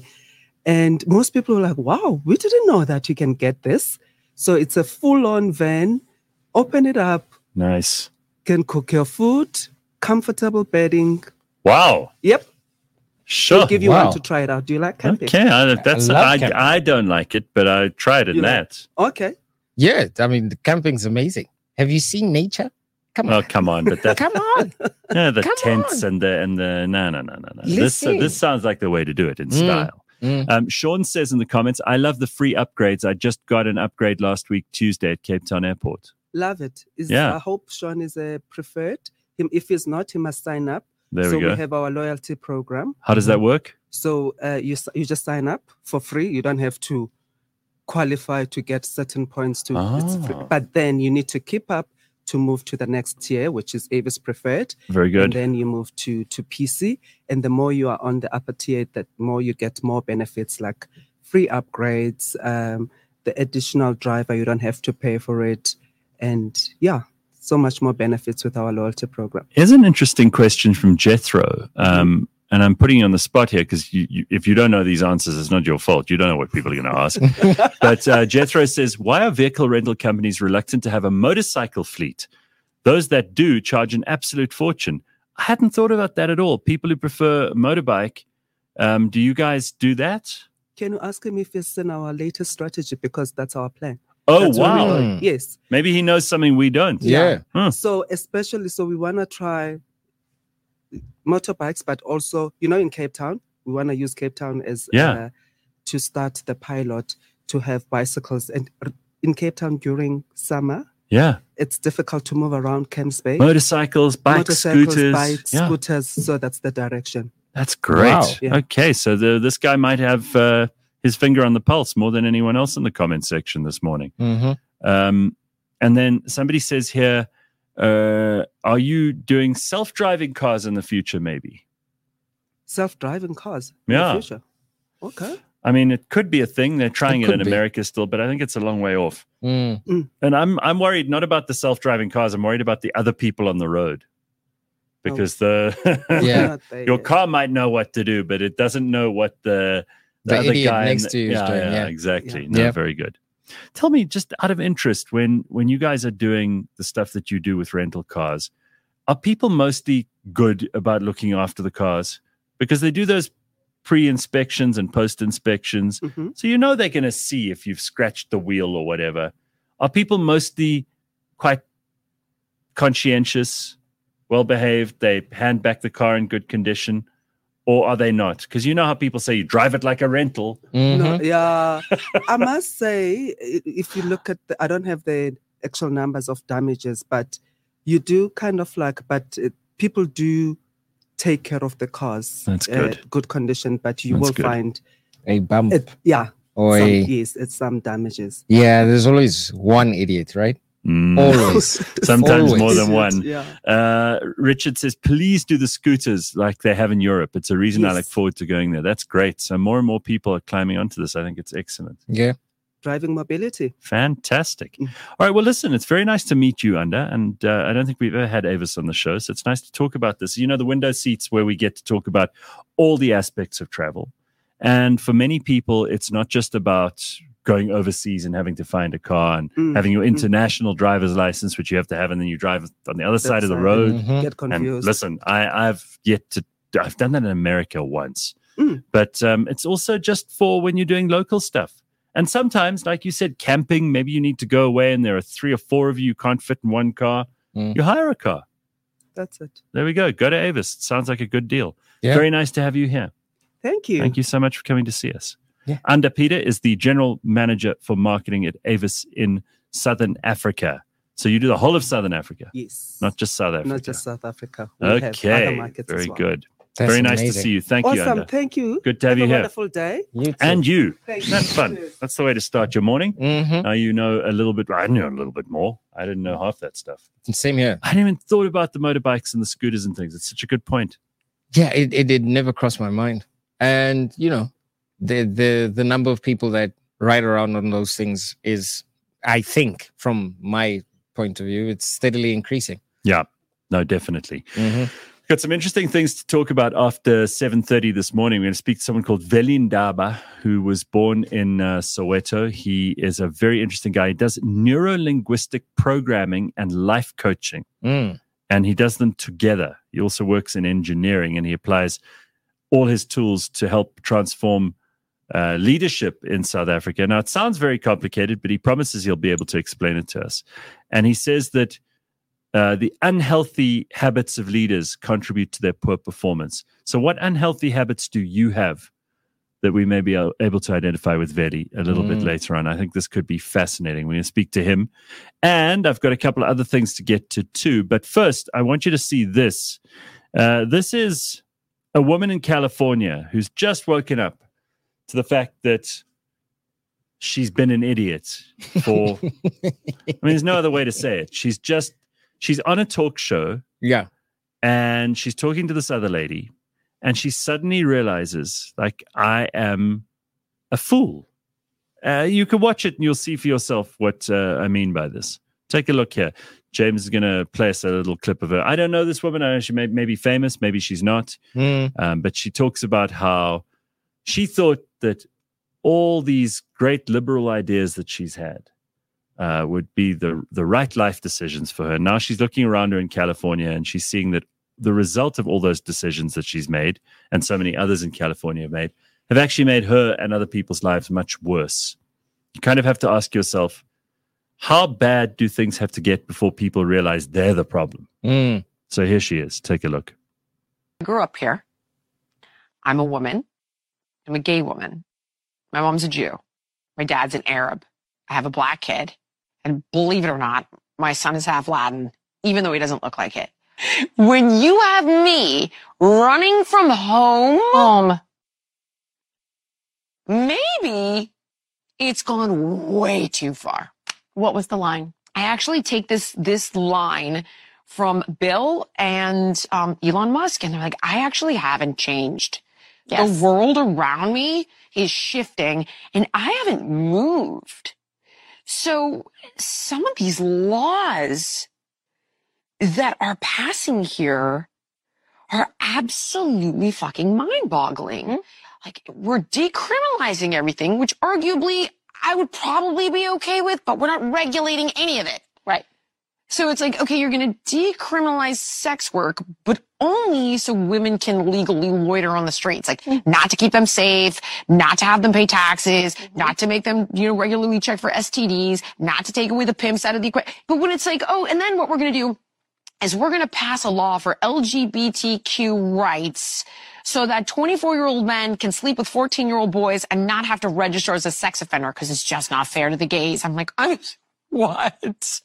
And most people were like, wow, we didn't know that you can get this. So it's a full on van, open it up, Nice. can cook your food, comfortable bedding. Wow. Yep. Sure. We'll give you Wow. one to try it out. Do you like camping? Okay, I, that's love I, camping. I don't like it, but I tried it. You know. That. Okay. Yeah, I mean, the camping's amazing. Have you seen nature? Come Oh on. come on, but that Come on. yeah, the come tents on. and the and the no no no no no. This uh, Listen. this sounds like the way to do it in Mm. style. Mm. Um, Sean says in the comments, I love the free upgrades. I just got an upgrade last week Tuesday at Cape Town Airport. Love it. Is, Yeah. I hope Sean is a preferred. Him, if he's not, he must sign up. There so we go. have our loyalty program. How does that work? So uh, you s- you just sign up for free. You don't have to qualify to get certain points to. It's free. Ah. But then you need to keep up to move to the next tier, which is Avis Preferred. Very And good. then you move to to P C. And the more you are on the upper tier, the more you get more benefits like free upgrades, um, the additional driver, you don't have to pay for it. And yeah, so much more benefits with our loyalty program. Here's an interesting question from Jethro. Um, and I'm putting you on the spot here because you, you, if you don't know these answers, it's not your fault. You don't know what people are going to ask. But uh, Jethro says, why are vehicle rental companies reluctant to have a motorcycle fleet? Those that do charge an absolute fortune. I hadn't thought about that at all. People who prefer motorbike, um, do you guys do that? Can you ask him if it's in our latest strategy? Because that's our plan. Oh, That's what we wow. do. Mm. Yes. Maybe he knows something we don't. Yeah. Huh. So especially, so we want to try motorbikes, but also, you know, in Cape Town, we want to use Cape Town as Yeah. uh, to start the pilot to have bicycles. And r- in Cape Town during summer, Yeah. it's difficult to move around Camps Bay. Motorcycles, bikes, Motorcycles, scooters. bikes, yeah. scooters. So that's the direction. That's great. Wow. Yeah. Okay, so the, this guy might have uh, his finger on the pulse more than anyone else in the comment section this morning. Mm-hmm. Um, and then somebody says here, uh, are you doing self-driving cars in the future, maybe? Self-driving cars in Yeah. the future. Okay. I mean, it could be a thing. They're trying it, could in be. America still, but I think it's a long way off. Mm. And I'm I'm worried not about the self-driving cars. I'm worried about the other people on the road. Because the Yeah. Not there your yet. car might know what to do, but it doesn't know what the the, The other idiot guy in next the- to you is yeah, doing, yeah. exactly. Yeah. No, Yeah. very good. Tell me, just out of interest, when when you guys are doing the stuff that you do with rental cars, are people mostly good about looking after the cars? Because they do those pre-inspections and post-inspections, Mhm. so you know they're going to see if you've scratched the wheel or whatever. Are people mostly quite conscientious, well-behaved? They hand back the car in good condition, or are they not? Because you know how people say you drive it like a rental. Mhm. No, yeah. I must say, i- if you look at the, I don't have the actual numbers of damages, but you do kind of like, but it, people do take care of the cars. That's uh, good. good condition, but you That's will good. find A bump. it. Yeah. or Some, a, yes, it's some damages. yeah, there's always one idiot, right? Mm. Always. Sometimes more Always. than one. Yeah. Uh, Richard says, please do the scooters like they have in Europe. It's a reason I Yes. look forward to going there. That's great. So more and more people are climbing onto this. I think it's excellent. Yeah. Driving mobility. Fantastic. Mm. All right. Well, listen, it's very nice to meet you, Anda. And uh, I don't think we've ever had Avis on the show. So it's nice to talk about this. You know, the window seats where we get to talk about all the aspects of travel. And for many people, it's not just about going overseas and having to find a car and Mm, having your mm. international driver's license, which you have to have, and then you drive on the other side of the right. road. Mhm. Get And confused. listen, I, I've yet to, I've done that in America once, Mm. but um, it's also just for when you're doing local stuff. And sometimes, like you said, camping, maybe you need to go away and there are three or four of you, you can't fit in one car. Mm. You hire a car. That's it. There we go. Go to Avis. It sounds like a good deal. Yeah. Very nice to have you here. Thank you. Thank you so much for coming to see us. Yeah. Anda Peter is the general manager for marketing at Avis in Southern Africa. So you do the whole of Southern Africa, Yes. not just South Africa. Not just South Africa. We have other Okay. markets Very as well. good. That's Very nice to amazing. see you. Thank you, Awesome. Anda. Thank you. Good to have you a here. wonderful day. You too. And you. Thank Isn't that you. fun? That's the way to start your morning. Mhm. Now you know a little bit. I knew a little bit more. I didn't know half that stuff. Same here. I hadn't even thought about the motorbikes and the scooters and things. It's such a good point. Yeah, it, it did never cross my mind. And you know, the the the number of people that ride around on those things is, I think, from my point of view, it's steadily increasing. Yeah. No, definitely. Mhm. Got some interesting things to talk about after seven thirty this morning. We're going to speak to someone called Velin Daba, who was born in uh, Soweto. He is a very interesting guy. He does neuro-linguistic programming and life coaching, Mm. and he does them together. He also works in engineering, and he applies all his tools to help transform uh, leadership in South Africa. Now, it sounds very complicated, but he promises he'll be able to explain it to us. And he says that Uh, the unhealthy habits of leaders contribute to their poor performance. So what unhealthy habits do you have that we may be able to identify with Vedi a little Mm. bit later on? I think this could be fascinating. We're going to speak to him. And I've got a couple of other things to get to too. But first, I want you to see this. Uh, this is a woman in California who's just woken up to the fact that she's been an idiot for, I mean, there's no other way to say it. She's just, she's on a talk show Yeah. and she's talking to this other lady and she suddenly realizes, like, I am a fool. Uh, you can watch it and you'll see for yourself what uh, I mean by this. Take a look here. James is going to play us a little clip of her. I don't know this woman. I know she may, may be famous. Maybe she's not. Mm. Um, but she talks about how she thought that all these great liberal ideas that she's had uh, would be the, the right life decisions for her. Now she's looking around her in California and she's seeing that the result of all those decisions that she's made and so many others in California have made have actually made her and other people's lives much worse. You kind of have to ask yourself, how bad do things have to get before people realize they're the problem? Mm. So here she is. Take a look. I grew up here. I'm a woman. I'm a gay woman. My mom's a Jew. My dad's an Arab. I have a black kid. And believe it or not, my son is half Latin, even though he doesn't look like it. When you have me running from home, home, maybe it's gone way too far. What was the line? I actually take this, this line from Bill and um, Elon Musk, and they're like, I actually haven't changed. Yes. The world around me is shifting, and I haven't moved. So some of these laws that are passing here are absolutely fucking mind-boggling. Mm-hmm. Like, we're decriminalizing everything, which arguably I would probably be okay with, but we're not regulating any of it. Right. So it's like, okay, you're going to decriminalize sex work, but only so women can legally loiter on the streets. Like, Mm. not to keep them safe, not to have them pay taxes, not to make them, you know, regularly check for S T Ds, not to take away the pimps out of the equation. But when it's like, oh, and then what we're going to do is we're going to pass a law for L G B T Q rights so that twenty-four-year-old men can sleep with fourteen-year-old boys and not have to register as a sex offender because it's just not fair to the gays. I'm like, I'm, what?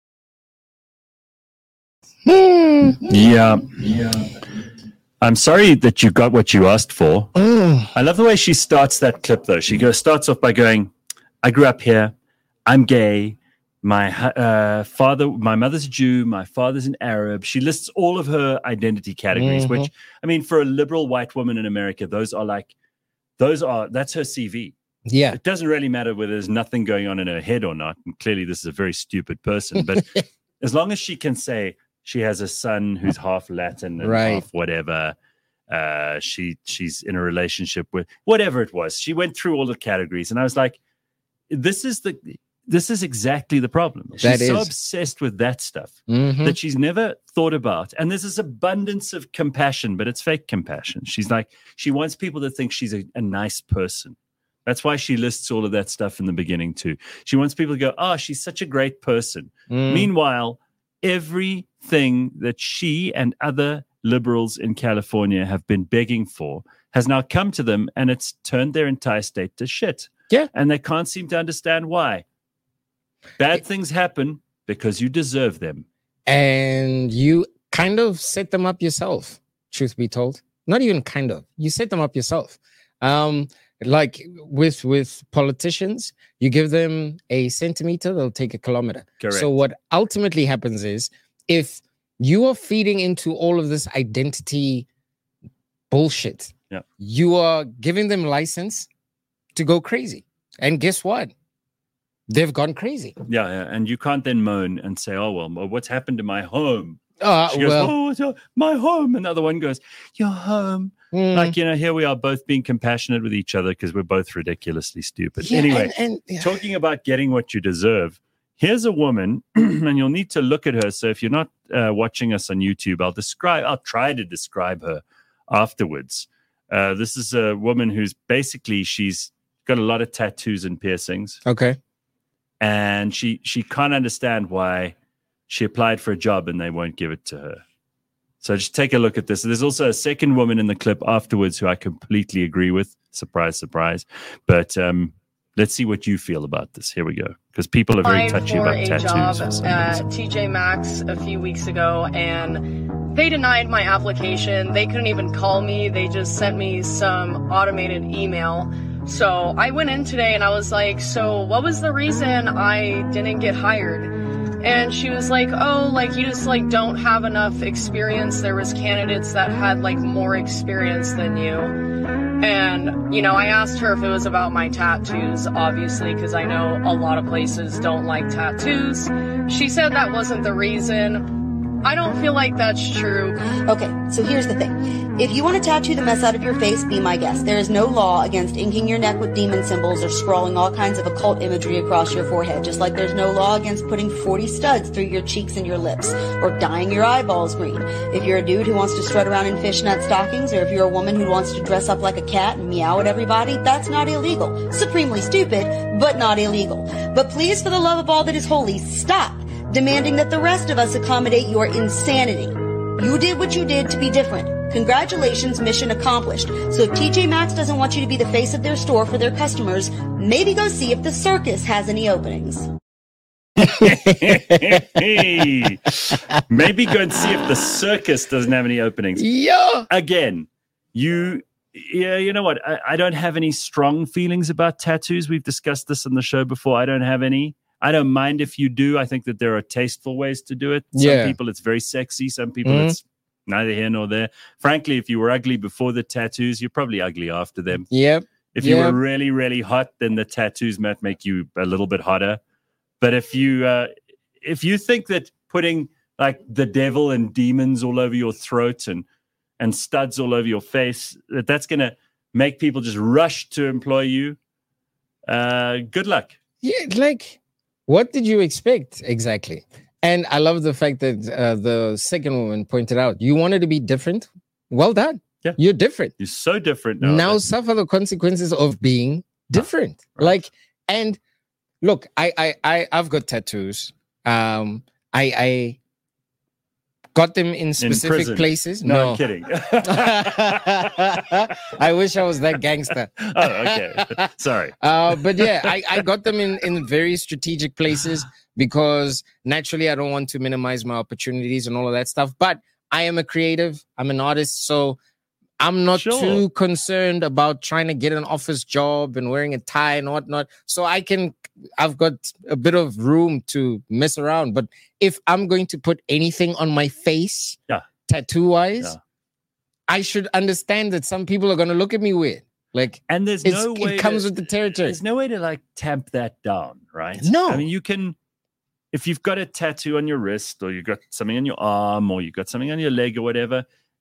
Yeah. I'm sorry that you got what you asked for. Mm. I love the way she starts that clip, though. She goes starts off by going, I grew up here. I'm gay. My uh, father, my mother's a Jew. My father's an Arab. She lists all of her identity categories, Mhm. which, I mean, for a liberal white woman in America, those are like, those are, that's her C V. Yeah. It doesn't really matter whether there's nothing going on in her head or not. And clearly, this is a very stupid person. But as long as she can say she has a son who's half Latin and Right. half whatever, uh, she she's in a relationship with whatever it was. She went through all the categories, and I was like, this is the this is exactly the problem. She's That so is. obsessed with that stuff Mhm. that she's never thought about. And there's this abundance of compassion, but it's fake compassion. She's like, she wants people to think she's a, a nice person. That's why she lists all of that stuff in the beginning too. She wants people to go, oh, she's such a great person. Mm. Meanwhile, everything that she and other liberals in California have been begging for has now come to them, and it's turned their entire state to shit. Yeah. And they can't seem to understand why. Bad things happen because you deserve them. And you kind of set them up yourself, truth be told. Not even kind of. You set them up yourself. Um, like with with politicians, you give them a centimeter, they'll take a kilometer. Correct. So what ultimately happens is, if you are feeding into all of this identity bullshit, Yeah. you are giving them license to go crazy. And guess what? They've gone crazy. Yeah, yeah. And you can't then moan and say, oh, well, what's happened to my home? Uh, She goes, well, oh, what's your- my home. Another one goes, your home. mm, Like, you know, here we are both being compassionate with each other because we're both ridiculously stupid. yeah, Anyway, and, and yeah. talking about getting what you deserve, here's a woman, and you'll need to look at her. So if you're not uh, watching us on YouTube, I'll describe, I'll try to describe her afterwards. Uh, this is a woman who's basically, she's got a lot of tattoos and piercings, Okay. and she she can't understand why she applied for a job and they won't give it to her. So just take a look at this. There's also a second woman in the clip afterwards who I completely agree with. Surprise, surprise. But um, let's see what you feel about this. Here we go. Because people are very applied touchy for about a tattoos. job for some at reason. T J Maxx a few weeks ago, and they denied my application. They couldn't even call me. They just sent me some automated email. So I went in today and I was like, so what was the reason I didn't get hired? And she was like, oh, like you just like don't have enough experience. There was candidates that had like more experience than you. And, you know, I asked her if it was about my tattoos, obviously, because I know a lot of places don't like tattoos. She said that wasn't the reason. I don't feel like that's true. Okay, so here's the thing. If you want to tattoo the mess out of your face, be my guest. There is no law against inking your neck with demon symbols or scrawling all kinds of occult imagery across your forehead, just like there's no law against putting forty studs through your cheeks and your lips, or dyeing your eyeballs green. If you're a dude who wants to strut around in fishnet stockings, or if you're a woman who wants to dress up like a cat and meow at everybody, that's not illegal. Supremely stupid, but not illegal. But please, for the love of all that is holy, stop demanding that the rest of us accommodate your insanity. You did what you did to be different. Congratulations, mission accomplished. So if T J Maxx doesn't want you to be the face of their store for their customers, maybe go see if the circus has any openings. Hey, maybe go and see if the circus doesn't have any openings. Yeah. Again, you, yeah, you know what? I, I don't have any strong feelings about tattoos. We've discussed this on the show before. I don't have any. I don't mind if you do. I think that there are tasteful ways to do it. Some Yeah. people, it's very sexy. Some people, Mhm. it's neither here nor there. Frankly, if you were ugly before the tattoos, you're probably ugly after them. Yep. If you Yeah. were really, really hot, then the tattoos might make you a little bit hotter. But if you uh, if you think that putting like the devil and demons all over your throat and and studs all over your face, that that's going to make people just rush to employ you, uh, good luck. Yeah, like, what did you expect exactly? And I love the fact that uh, the second woman pointed out, you wanted to be different. Well done. Yeah. You're different. You're so different now. Now that- suffer the consequences of being different. right. Like, and look, I, I, I, I've got tattoos. Um, I, I got them in in specific prison. places. No, No, I'm kidding. I wish I was that gangster. Oh, okay. Sorry. Uh, but yeah, I, I got them in, in very strategic places because naturally I don't want to minimize my opportunities and all of that stuff. But I am a creative, I'm an artist, so I'm not Sure. too concerned about trying to get an office job and wearing a tie and whatnot. So I can, I've got a bit of room to mess around. But if I'm going to put anything on my face, Yeah. tattoo wise, Yeah. I should understand that some people are going to look at me weird. Like, And there's it's, no way it comes to, with the territory. there's no way to like tamp that down, right? No. I mean, you can, if you've got a tattoo on your wrist or you've got something on your arm or you've got something on your leg or whatever,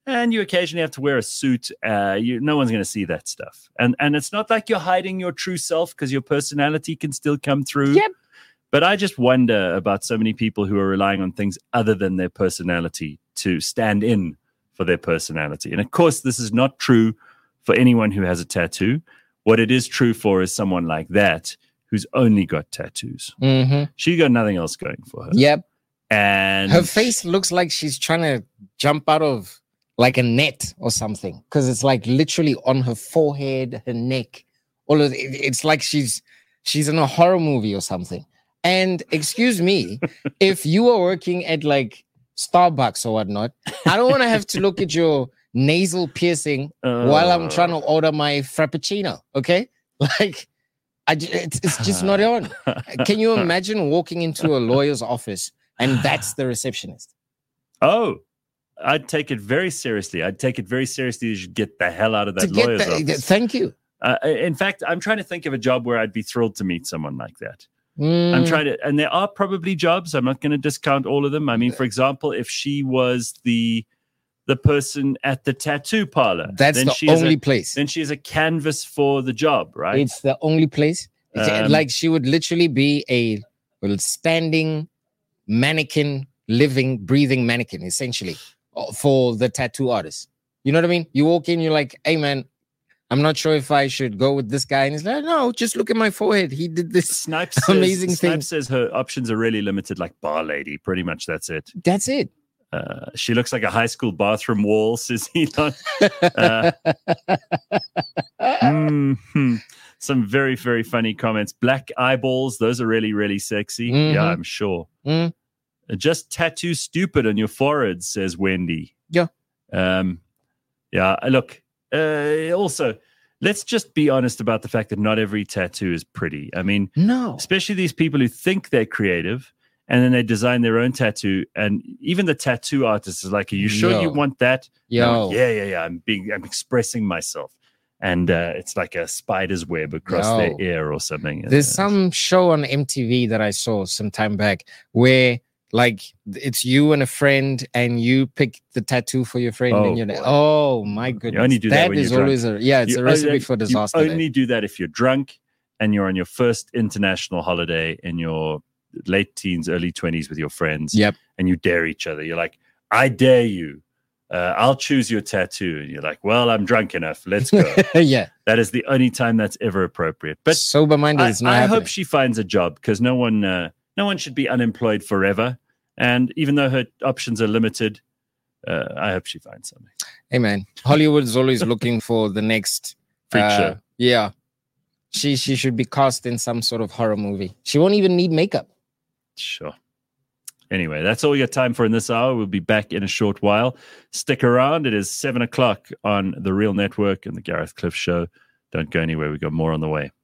and you occasionally have to wear a suit. Uh, you, no one's going to see that stuff. And and it's not like you're hiding your true self because your personality can still come through. Yep. But I just wonder about so many people who are relying on things other than their personality to stand in for their personality. And of course, this is not true for anyone who has a tattoo. What it is true for is someone like that who's only got tattoos. Mm-hmm. She got nothing else going for her. Yep. And her face looks like she's trying to jump out of like a net or something, because it's like literally on her forehead, her neck. All of it, it's like she's she's in a horror movie or something. And excuse me, if you are working at like Starbucks or whatnot, I don't want to have to look at your nasal piercing uh, while I'm trying to order my frappuccino. Okay, like I, it's, it's just not on. Can you imagine walking into a lawyer's office and that's the receptionist? Oh, I'd take it very seriously. I'd take it very seriously. You should get the hell out of that lawyer's the, office. Thank you. Uh, in fact, I'm trying to think of a job where I'd be thrilled to meet someone like that. Mm. I'm trying to, and there are probably jobs. I'm not going to discount all of them. I mean, for example, if she was the the person at the tattoo parlor, that's then the she only a, place. Then she is a canvas for the job, right? It's the only place. Um, like she would literally be a well, standing mannequin, living, breathing mannequin, essentially, for the tattoo artist. You know what I mean? You walk in, you're like, "Hey, man, I'm not sure if I should go with this guy." And he's like, "No, just look at my forehead. He did this Snipe says, amazing Snipe thing." says her options are really limited, like bar lady. Pretty much that's it. That's it. Uh, she looks like a high school bathroom wall, says Elon. Uh, mm-hmm. Some very, very funny comments. Black eyeballs, those are really, really sexy. Mm-hmm. Yeah, I'm sure. Mm. Just tattoo stupid on your forehead, says Wendy. Yeah. Um, yeah, look, uh, also, let's just be honest about the fact that not every tattoo is pretty. I mean, no, especially these people who think they're creative and then they design their own tattoo. And even the tattoo artist is like, "Are you sure Yo. you want that?" Yo. Like, yeah, yeah, yeah. I'm being, I'm expressing myself. And uh, it's like a spider's web across Yo. their ear or something. There's uh, some show on M T V that I saw some time back where like it's you and a friend and you pick the tattoo for your friend. Oh, and you're like, boy. oh my goodness. You only do that that when is you're always drunk. a, yeah, it's You a recipe only- for disaster. You there. only do that if you're drunk and you're on your first international holiday in your late teens, early twenties with your friends. Yep. And you dare each other. You're like, "I dare you. Uh, I'll choose your tattoo." And you're like, "Well, I'm drunk enough. Let's go." Yeah. That is the only time that's ever appropriate. But sober minded I, is not I happening. hope she finds a job, because no one, uh, no one should be unemployed forever. And even though her options are limited, uh, I hope she finds something. Hey man, Hollywood is always looking for the next Freak uh, show. Yeah. She she should be cast in some sort of horror movie. She won't even need makeup. Sure. Anyway, that's all we got time for in this hour. We'll be back in a short while. Stick around. It is seven o'clock on The Real Network and the Gareth Cliff Show. Don't go anywhere. We've got more on the way.